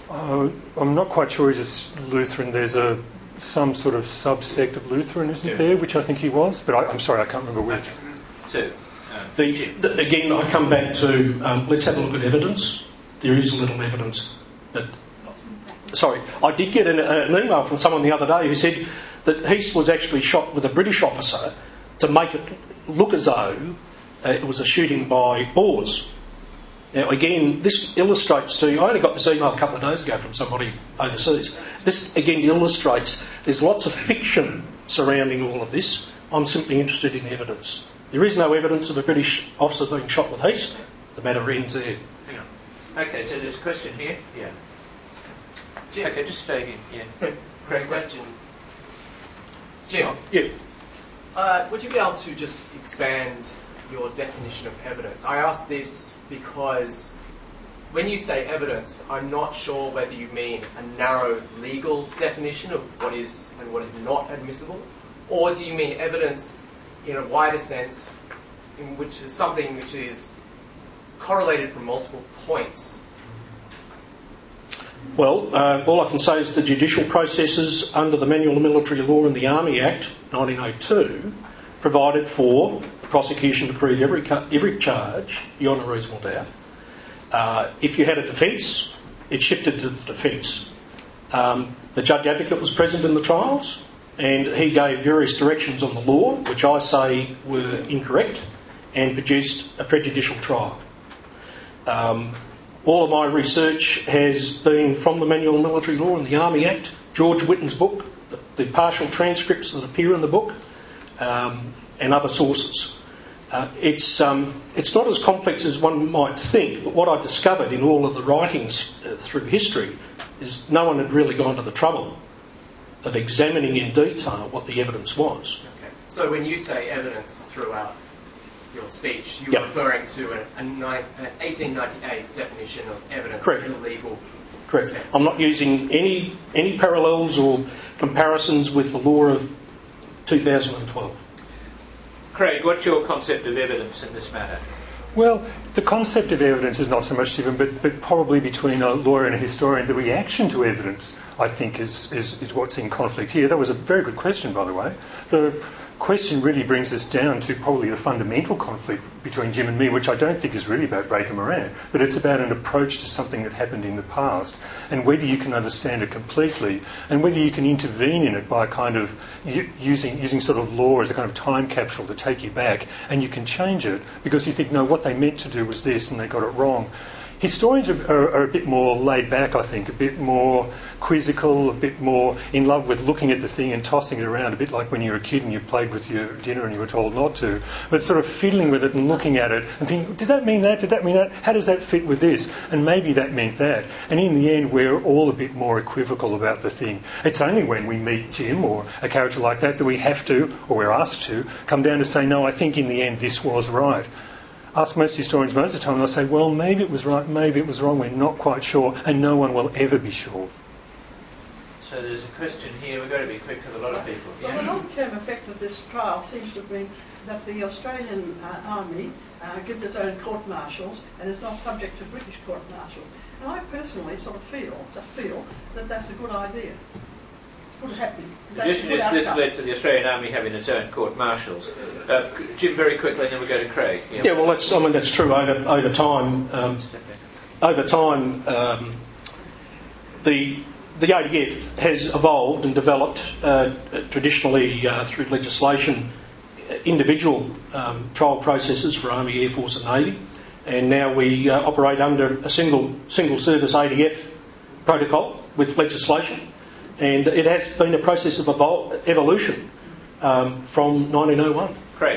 Uh, I'm not quite sure he's a Lutheran. There's a some sort of subsect of Lutheran, isn't Yeah. there, which I think he was, but I, I'm sorry, I can't remember which. Two. Um, The, the, again, I come back to um, let's have a look at evidence. There is little evidence. That, sorry, I did get an, an email from someone the other day who said that Heath was actually shot with a British officer to make it look as though uh, it was a shooting by Boers. Now, again, this illustrates to you, I only got this email a couple of days ago from somebody overseas. This, again, illustrates there's lots of fiction surrounding all of this. I'm simply interested in evidence. There is no evidence of a British officer being shot with Heath. The matter ends there. hang on. Okay, so there's a question here. Yeah. Jim, Okay, just stay here. Yeah. great question. Jim, Yeah. uh, would you be able to just expand your definition of evidence? I ask this because when you say evidence, I'm not sure whether you mean a narrow legal definition of what is and what is not admissible, or do you mean evidence in a wider sense, in which is something which is correlated from multiple points? Well, uh, all I can say is the judicial processes under the Manual of Military Law and the Army Act nineteen oh two provided for the prosecution to prove every cu- every charge beyond a reasonable doubt. Uh, if you had a defence, it shifted to the defence. Um, the judge advocate was present in the trials, and he gave various directions on the law, which I say were incorrect, and produced a prejudicial trial. Um, all of my research has been from the Manual of Military Law and the Army Act, George Whitten's book, the, the partial transcripts that appear in the book, um, and other sources. Uh, it's, um, it's not as complex as one might think, but what I discovered in all of the writings uh, through history is no one had really gone to the trouble of examining in detail what the evidence was. Okay. So when you say evidence throughout your speech, you're Yep. referring to a, a ni- an eighteen ninety-eight definition of evidence Correct. in a legal Correct. sense. I'm not using any any parallels or comparisons with the law of two thousand twelve. Craig, what's your concept of evidence in this matter? Well, the concept of evidence is not so much different, but, but probably between a lawyer and a historian, the reaction to evidence, I think, is, is, is what's in conflict here. That was a very good question, by the way. The question really brings us down to probably the fundamental conflict between Jim and me, which I don't think is really about Breaker Moran, but it's about an approach to something that happened in the past, and whether you can understand it completely, and whether you can intervene in it by kind of u- using using sort of law as a kind of time capsule to take you back, and you can change it because you think, no, what they meant to do was this, and they got it wrong. Historians are, are, are a bit more laid back, I think, a bit more quizzical, a bit more in love with looking at the thing and tossing it around, a bit like when you were a kid and you played with your dinner and you were told not to, but sort of fiddling with it and looking at it and thinking, did that mean that? Did that mean that? How does that fit with this? And maybe that meant that. And in the end, we're all a bit more equivocal about the thing. It's only when we meet Jim or a character like that that we have to, or we're asked to, come down to say, no, I think in the end this was right. Ask most historians most of the time and they'll say, well, maybe it was right, maybe it was wrong, we're not quite sure, and no one will ever be sure. So there's a question here. We've got to be quick with a lot of people. Well, Yeah? the long-term effect of this trial seems to have been that the Australian uh, Army uh, gives its own court-martials and is not subject to British court-martials. And I personally sort of feel, just feel, that that's a good idea. Good happen. That's a This, good this, this outcome. led to the Australian Army having its own court-martials. Uh, Jim, very quickly, and then we go to Craig. Yeah, well, that's, I mean, that's true over, over time. Um, over time, um, the the A D F has evolved and developed uh, traditionally uh, through legislation individual um, trial processes for Army, Air Force and Navy, and now we uh, operate under a single single service A D F protocol with legislation, and it has been a process of evol- evolution um, from nineteen oh one. Craig.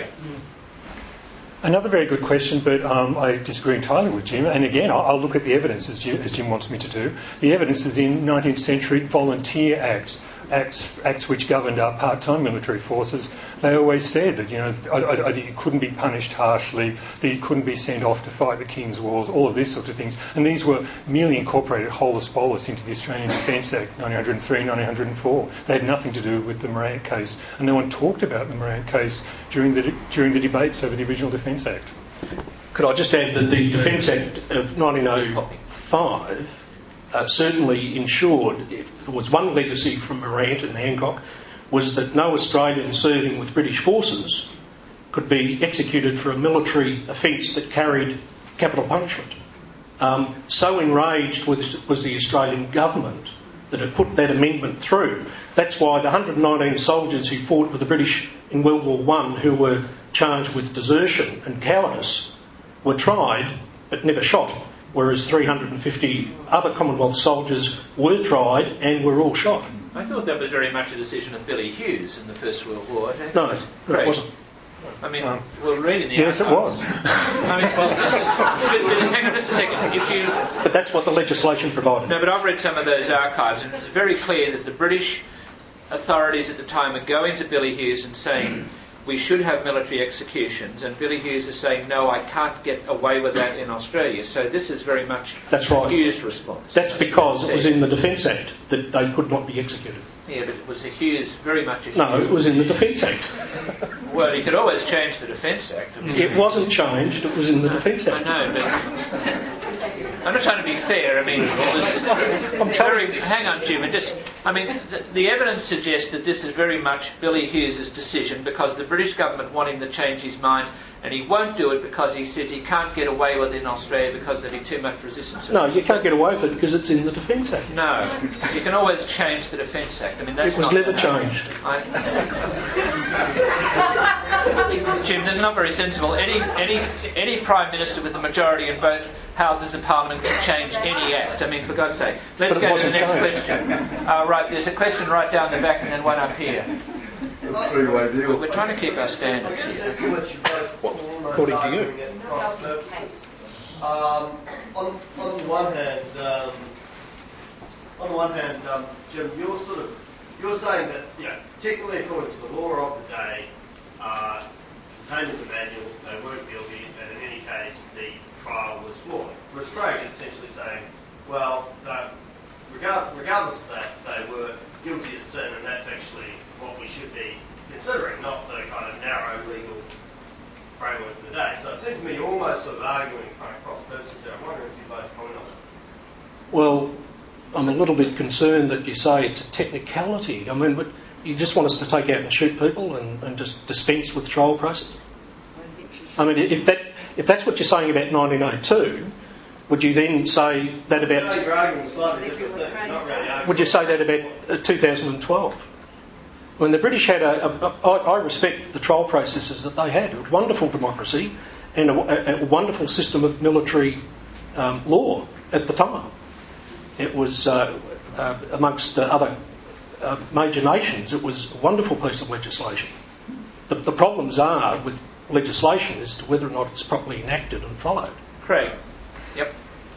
Another very good question, but um, I disagree entirely with Jim. And again, I'll, I'll look at the evidence as Jim, as Jim wants me to do. The evidence is in nineteenth century volunteer acts, acts, acts which governed our part-time military forces. They always said that you know I, I, I, you couldn't be punished harshly, that you couldn't be sent off to fight the King's wars, all of these sorts of things. And these were merely incorporated holus bolus into the Australian Defence Act, nineteen oh three, nineteen oh four. They had nothing to do with the Morant case, and no one talked about the Morant case during the during the debates over the original Defence Act. Could I just add that the Defence Act of nineteen oh five uh, certainly ensured, if there was one legacy from Morant and Hancock, was that no Australian serving with British forces could be executed for a military offence that carried capital punishment. Um, so enraged was, was the Australian government that it put that amendment through. That's why the one hundred nineteen soldiers who fought with the British in World War One, who were charged with desertion and cowardice, were tried but never shot, whereas three hundred fifty other Commonwealth soldiers were tried and were all shot. I thought that was very much a decision of Billy Hughes in the First World War. No, it wasn't. I mean, um, we'll read in the Yes, archives. it was. I mean, well, this is, hang on just a second. If you, but that's what the legislation provided. No, but I've read some of those archives, and it's very clear that the British authorities at the time are going to Billy Hughes and saying, we should have military executions, and Billy Hughes is saying, no, I can't get away with that in Australia. So this is very much That's right. Hughes' response. That's because it was in the Defence Act that they could not be executed. Yeah, but it was a Hughes, very much a Hughes. No, it was in the Defence Act. Well, you could always change the Defence Act. It wasn't changed, it was in the Defence Act. I know, but I'm not trying to be fair. I mean, this, I'm very, hang on, Jim. And just, I mean, the, the evidence suggests that this is very much Billy Hughes' decision because the British government want him to change his mind, and he won't do it because he says he can't get away with it in Australia because there'd be too much resistance. No, you can't get away with it because it's in the Defence Act. No, you can always change the Defence Act. I mean, that's it was not never changed. I, Jim, that's not very sensible. Any any any Prime Minister with a majority in both Houses of Parliament can change any act. I mean, for God's sake. Let's go to the next changed. question. Uh, right, there's a question right down the back and then one up here. Three-way deal. We're trying to keep our standards here. According to you. Um, on, on the one hand, um, on the one hand, um, Jim, you're sort of you're saying that you know, technically, according to the law of the day, uh, contained in the manual, they weren't guilty, and in any case, the trial was flawed. For Australia, essentially saying, well, uh, regard, regardless of that, they were guilty of sin, and that's actually what we should be considering, not the kind of narrow legal framework of the day. So it seems to me you're almost sort of arguing kind of cross purposes there. I'm wondering if you both comment on it. Well, I'm a little bit concerned that you say it's a technicality. I mean, but you just want us to take out and shoot people and, and just dispense with the trial process? I mean, if that if that's what you're saying about nineteen oh two, would you then say that about... No, you're arguing slightly different things. You're not really arguing. Would you say that about uh, two thousand twelve? When the British had a... a, a I, I respect the trial processes that they had. It was wonderful democracy and a, a, a wonderful system of military um, law at the time. It was, uh, uh, amongst uh, other uh, major nations, it was a wonderful piece of legislation. The, the problems are with legislation as to whether or not it's properly enacted and followed. Craig. Yep.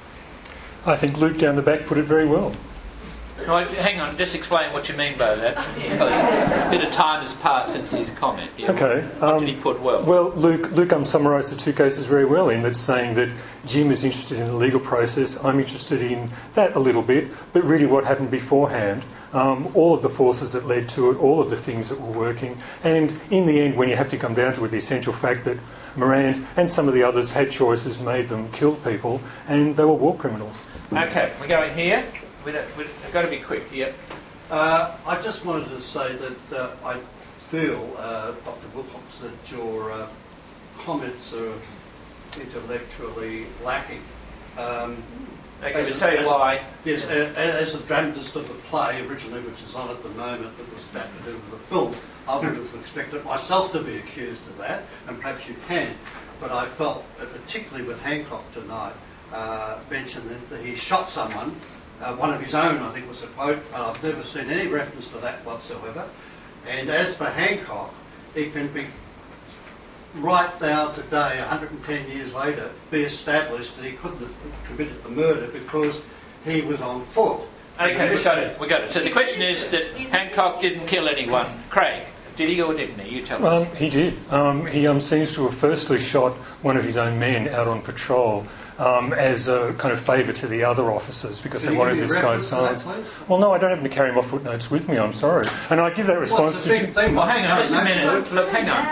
I think Luke down the back put it very well. No, hang on, just explain what you mean by that, because a bit of time has passed since his comment here. Okay. What Um, did he put well? Well, Luke, Luke um, summarised the two cases very well in that saying that Jim is interested in the legal process, I'm interested in that a little bit, but really what happened beforehand, um, all of the forces that led to it, all of the things that were working, and in the end, when you have to come down to it, the essential fact that Morant and some of the others had choices, made them kill people, and they were war criminals. Okay, we're going here. We don't, we've got to be quick here. Uh, I just wanted to say that uh, I feel, uh, Doctor Wilcox, that your uh, comments are intellectually lacking. Um, Okay, to tell you why. Yes, as, as the dramatist of the play originally, which is on at the moment, that was adapted into the film, I would have expected myself to be accused of that, and perhaps you can. But I felt, uh, particularly with Hancock tonight, uh, mentioned that he shot someone. Uh, one of his own, I think, was a quote. Uh, I've never seen any reference to that whatsoever. And as for Hancock, it can be right now today, one hundred ten years later, be established that he couldn't have committed the murder because he was on foot. Okay, we got it. We got it. So the question is that Hancock didn't kill anyone. Craig, did he or didn't he? You tell us. Um, he did. Um, he um, seems to have firstly shot one of his own men out on patrol. Um, as a kind of favour to the other officers because Can they you wanted give me this a guy's reference silence. to that, please? Well, no, I don't happen to carry my footnotes with me, I'm sorry. And I give that response What's to the Jim. big thing? Well, hang on just a Notes, minute. Luke? Look, hang on.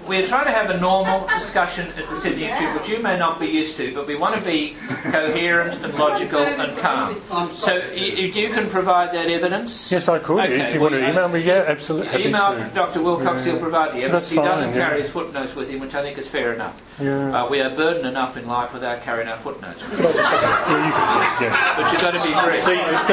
we're trying to have a normal discussion at the Sydney Institute, which you may not be used to, but we want to be coherent and logical and calm. So you, you can provide that evidence? Yes, I could. Okay, if you well, want to email me, yeah, absolutely. Email Doctor Wilcox, yeah. he'll provide the evidence. That's He fine, doesn't yeah. carry his footnotes with him, which I think is fair enough. Yeah. Uh, we are burdened enough in life without carrying our footnotes. yeah, you could, yeah. But you've got to be brief.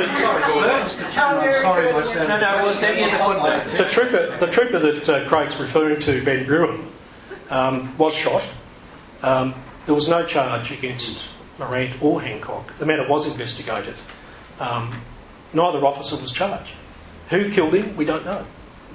Sorry, myself. No, no, we'll send you the footnotes. The trooper, the trooper that uh, Craig's referring to, Van Bruin, um, was shot. Um, there was no charge against Morant or Hancock. The matter was investigated. Um, neither officer was charged. Who killed him, we don't know.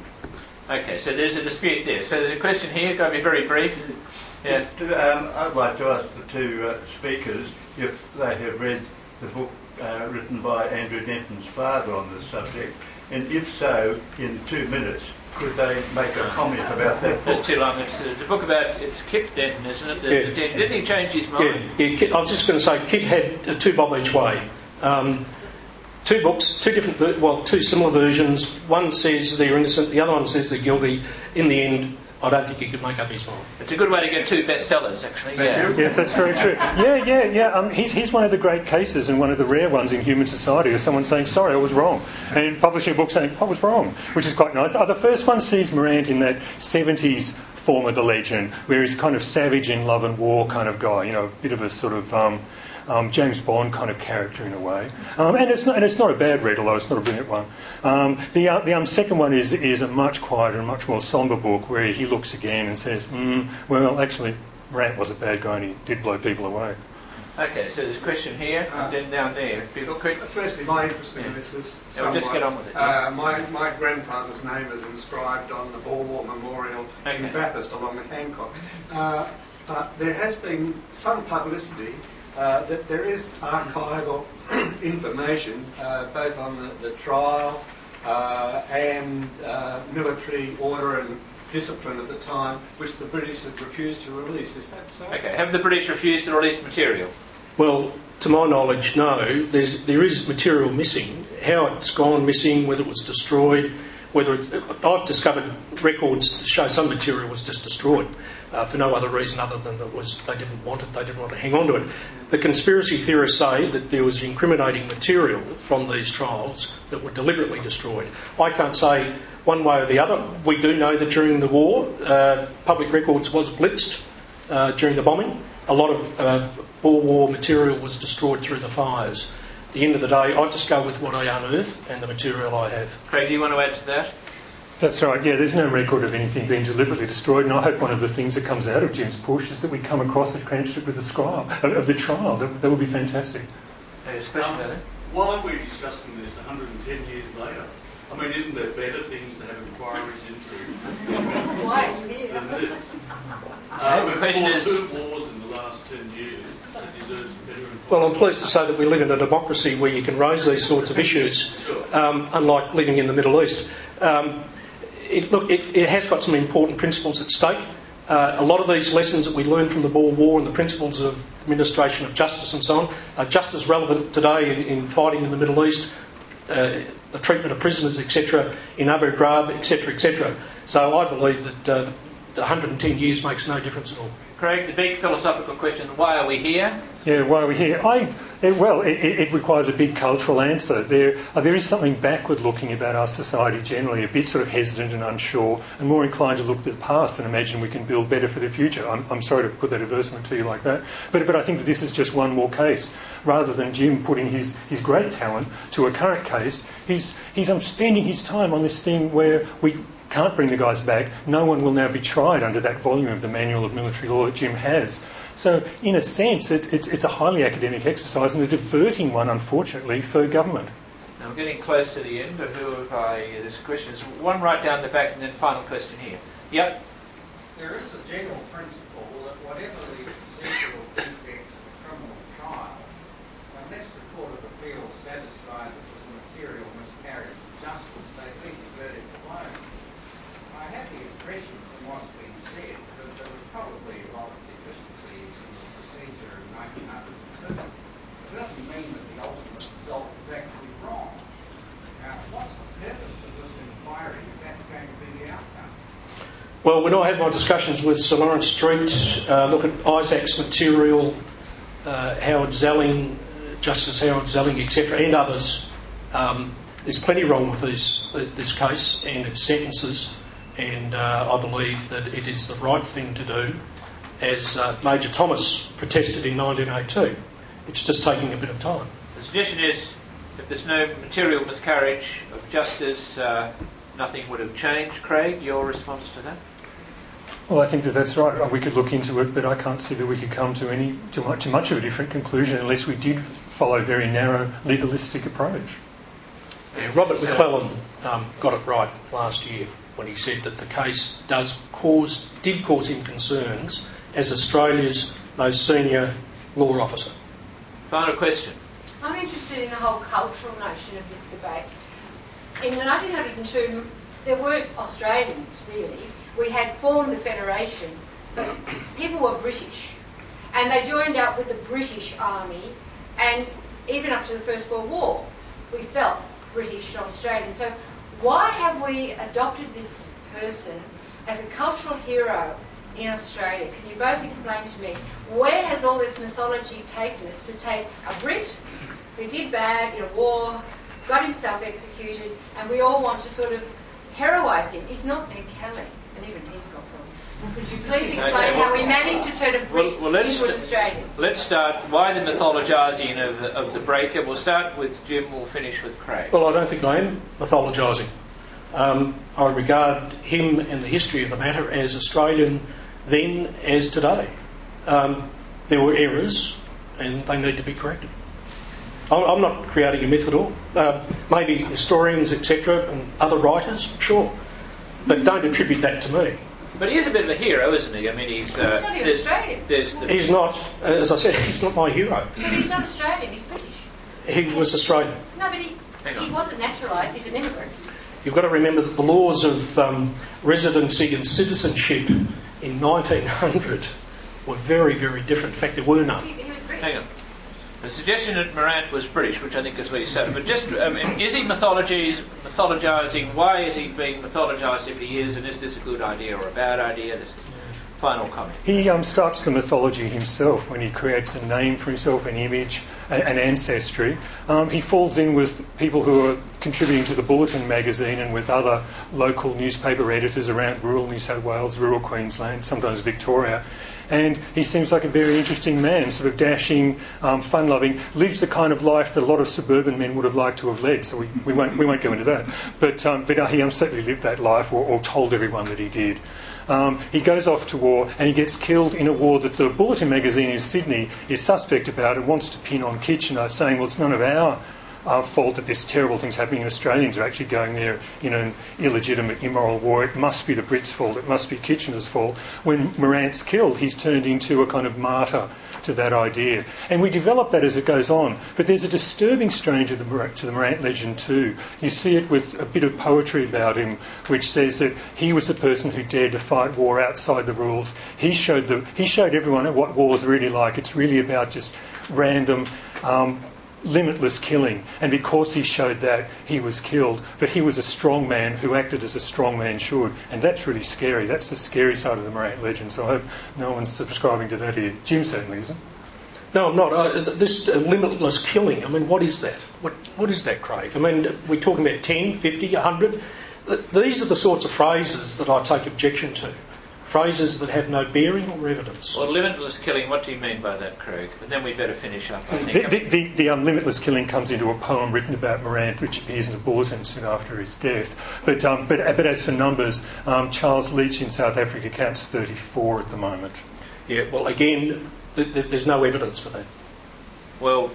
Okay, so there's a dispute there. So there's a question here, got to be very brief. Yeah. Um, I'd like to ask the two uh, speakers if they have read the book uh, written by Andrew Denton's father on this subject, and if so, in two minutes, could they make a comment about that book? That's too long. It's uh, the book about, it's Kit Denton, isn't it? The, Yeah. the Denton. Didn't he change his mind? Yeah, yeah, Kit, I was just going to say, Kit had uh, two bob each way. Um, two books, two different, ver- well, two similar versions. One says they're innocent, the other one says they're guilty. In the end, I don't think he could make up his mind. It's a good way to get two bestsellers, actually. Yeah. Yes, that's very true. Yeah, yeah, yeah. Um, he's, he's one of the great cases and one of the rare ones in human society of someone saying, sorry, I was wrong. And publishing a book saying, I was wrong, which is quite nice. Oh, the first one sees Morant in that seventies form of the legend, where he's kind of savage in love and war kind of guy, you know, a bit of a sort of um, um, James Bond kind of character in a way. Um, and, it's not, and it's not a bad read, although it's not a brilliant one. Um, the uh, the um, second one is, is a much quieter and much more sombre book, where he looks again and says, mm, well, actually, Morant was a bad guy and he did blow people away. Okay, so there's a question here, Uh, and then down there. People quick. Firstly, my interest in Yeah. this is Yeah, we'll just somewhat- get on with it, yeah. Uh, my, my grandfather's name is inscribed on the Boer War Memorial Okay. in Bathurst along with Hancock. Uh, but there has been some publicity uh, that there is archival information uh, both on the, the trial uh, and uh, military order and discipline at the time, which the British have refused to release. Is that so? Okay, have the British refused to release material? Well, to my knowledge, no. There's, there is material missing. How it's gone missing, whether it was destroyed, whether it, I've discovered records to show some material was just destroyed uh, for no other reason other than that was they didn't want it, they didn't want to hang on to it. The conspiracy theorists say that there was incriminating material from these trials that were deliberately destroyed. I can't say one way or the other. We do know that during the war, uh, public records was blitzed uh, during the bombing. A lot of uh, Boer War material was destroyed through the fires. At the end of the day, I just go with what I unearth and the material I have. Craig, do you want to add to that? That's right, yeah, there's no record of anything being deliberately destroyed, and I hope one of the things that comes out of Jim's push is that we come across a transcript of the, scribe, of, of the trial. That, that would be fantastic. There's a question Um, there. Why are we discussing this one hundred ten years later? I mean, isn't there better things to have inquiries into Why? than this? Uh, the question fought is- two wars in the last ten years that deserves better inquiries. Well, I'm pleased to say that we live in a democracy where you can raise these sorts of issues, um, unlike living in the Middle East. Um, it, look, it, it has got some important principles at stake. Uh, a lot of these lessons that we learned from the Boer War and the principles of administration of justice and so on are just as relevant today in, in fighting in the Middle East, uh, the treatment of prisoners, et cetera, in Abu Ghraib, et cetera, et cetera. So I believe that uh, the one hundred ten years makes no difference at all. Craig, the big philosophical question, why are we here? Yeah, why are we here? I, it, well, it, it requires a big cultural answer. There, uh, there is something backward-looking about our society generally, a bit sort of hesitant and unsure, and more inclined to look to the past and imagine we can build better for the future. I'm, I'm sorry to put that advertisement to you like that, but, but I think that this is just one more case. Rather than Jim putting his, his great talent to a current case, he's, he's um, spending his time on this thing where we can't bring the guys back. No one will now be tried under that volume of the Manual of Military Law that Jim has. So, in a sense, it, it's, it's a highly academic exercise and a diverting one, unfortunately, for government. Now we're getting close to the end, but who have I... There's questions. One right down the back and then final question here. Yep. There is a general principle that whatever the procedural defects of a criminal trial, unless the Court of Appeal is satisfied that there's a material miscarriage of justice, they leave the verdict alone. I have the impression from what's been said that there was probably a lot of deficiencies in the procedure in nineteen oh two. It doesn't mean that the ultimate result is actually wrong. Now, what's the purpose of this inquiry if that's going to be the outcome? Well, when I had my discussions with Sir Lawrence Street, uh, look at Isaac's material, uh, Howard Zelling, Justice Howard Zelling, et cetera, and others, um, there's plenty wrong with this, this case and its sentences, and uh, I believe that it is the right thing to do, as uh, Major Thomas protested in nineteen oh two. It's just taking a bit of time. The suggestion is, if there's no material miscarriage of justice, uh, nothing would have changed. Craig, your response to that? Well, I think that that's right. We could look into it, but I can't see that we could come to any too much, too much of a different conclusion unless we did follow a very narrow legalistic approach. Yeah, Robert McClellan um, got it right last year when he said that the case does cause, did cause him concerns as Australia's most senior law officer. Final question. I'm interested in the whole cultural notion of this debate. In nineteen oh two, there weren't Australians, really. We had formed the Federation, but people were British. And they joined up with the British Army, and even up to the First World War, we felt British, not Australian. So why have we adopted this person as a cultural hero in Australia? Can you both explain to me, where has all this mythology taken us to take a Brit who did bad in a war, got himself executed, and we all want to sort of heroise him? He's not Ned Kelly, and even he's got problems. Could you please explain okay, well, how we managed to turn a Brit well, well, into an Australian? Let's start. Why the mythologising of, of the breaker? We'll start with Jim, we'll finish with Craig. Well, I don't think I am mythologising. Um, I regard him and the history of the matter as Australian then as today. Um, there were errors and they need to be corrected. I'm not creating a myth at all. Uh, maybe historians, et cetera, and other writers, sure. But don't attribute that to me. But he is a bit of a hero, isn't he? I mean, he's... Uh, he's not even Australian. There's the he's not, as I said, he's not my hero. But he's not Australian, he's British. He was Australian. No, but he, he wasn't naturalised, he's an immigrant. You've got to remember that the laws of um, residency and citizenship in nineteen hundred were very, very different. In fact, there were none. He, he was British. Hang on. The suggestion that Morant was British, which I think is what he said, but just, um, is he mythologising? Why is he being mythologised if he is, and is this a good idea or a bad idea? This final comment. He um, starts the mythology himself when he creates a name for himself, an image, a, an ancestry. Um, he falls in with people who are contributing to the Bulletin magazine and with other local newspaper editors around rural New South Wales, rural Queensland, sometimes Victoria. And he seems like a very interesting man, sort of dashing, um, fun-loving, lives the kind of life that a lot of suburban men would have liked to have led. So we, we won't we won't go into that. But um, but uh, he um, certainly lived that life, or, or told everyone that he did. Um, he goes off to war and he gets killed in a war that the Bulletin magazine in Sydney is suspect about and wants to pin on Kitchener, saying, well, it's none of our Our fault that this terrible thing's happening, and Australians are actually going there in an illegitimate, immoral war. It must be the Brits' fault. It must be Kitchener's fault. When Morant's killed, he's turned into a kind of martyr to that idea. And we develop that as it goes on. But there's a disturbing strain to the, to the Morant legend too. You see it with a bit of poetry about him, which says that he was the person who dared to fight war outside the rules. He showed, the, he showed everyone what war's really like. It's really about just random... Um, limitless killing, and because he showed that, he was killed. But he was a strong man who acted as a strong man should, and that's really scary. That's the scary side of the Morant legend, so I hope no one's subscribing to that here. Jim certainly isn't. No, I'm not. Uh, this uh, limitless killing, I mean, what is that? What What is that, Craig? I mean, we're talking about ten, fifty, one hundred? These are the sorts of phrases that I take objection to. Phrases that have no bearing or evidence. Well, limitless killing, what do you mean by that, Craig? And then we'd better finish up, I think. The, the, the, the um, limitless killing comes into a poem written about Morant, which appears in the Bulletin soon after his death. But um, but, but as for numbers, um, Charles Leach in South Africa counts thirty-four at the moment. Yeah, well, again, th- th- there's no evidence for that. Well,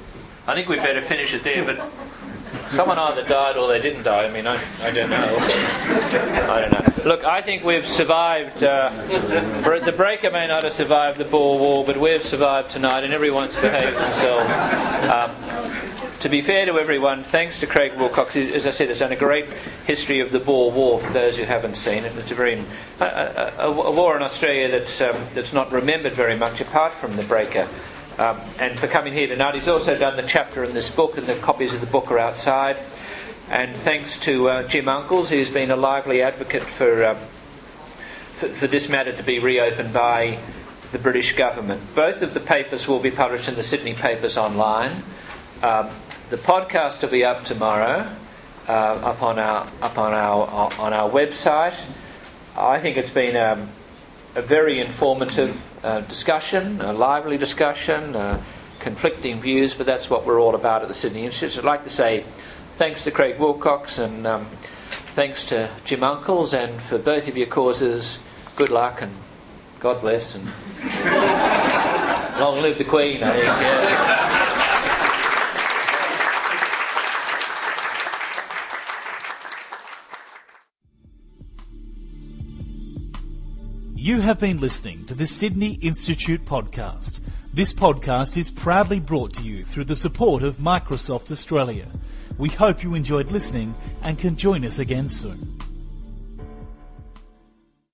I think we'd better finish it there, but someone either died or they didn't die. I mean, I, I don't know. I don't know. Look, I think we've survived. Uh, the breaker may not have survived the Boer War, but we've survived tonight, and everyone's behaved themselves. Um, to be fair to everyone, thanks to Craig Wilcox, as I said, has done a great history of the Boer War for those who haven't seen it. It's a very a, a, a, a war in Australia that's um, that's not remembered very much apart from the breaker. Um, and for coming here tonight. He's also done the chapter in this book, and the copies of the book are outside. And thanks to uh, Jim Uncles, who's been a lively advocate for um, for, for this matter to be reopened by the British government. Both of the papers will be published in the Sydney Papers online. Um, the podcast will be up tomorrow, uh, up on our up on our on our website. I think it's been um, a very informative uh, discussion, a lively discussion, uh, conflicting views, but that's what we're all about at the Sydney Institute. I'd like to say thanks to Craig Wilcox and um, thanks to Jim Uncles, and for both of your causes, good luck and God bless, and long live the Queen, I think. Yeah. You have been listening to the Sydney Institute podcast. This podcast is proudly brought to you through the support of Microsoft Australia. We hope you enjoyed listening and can join us again soon.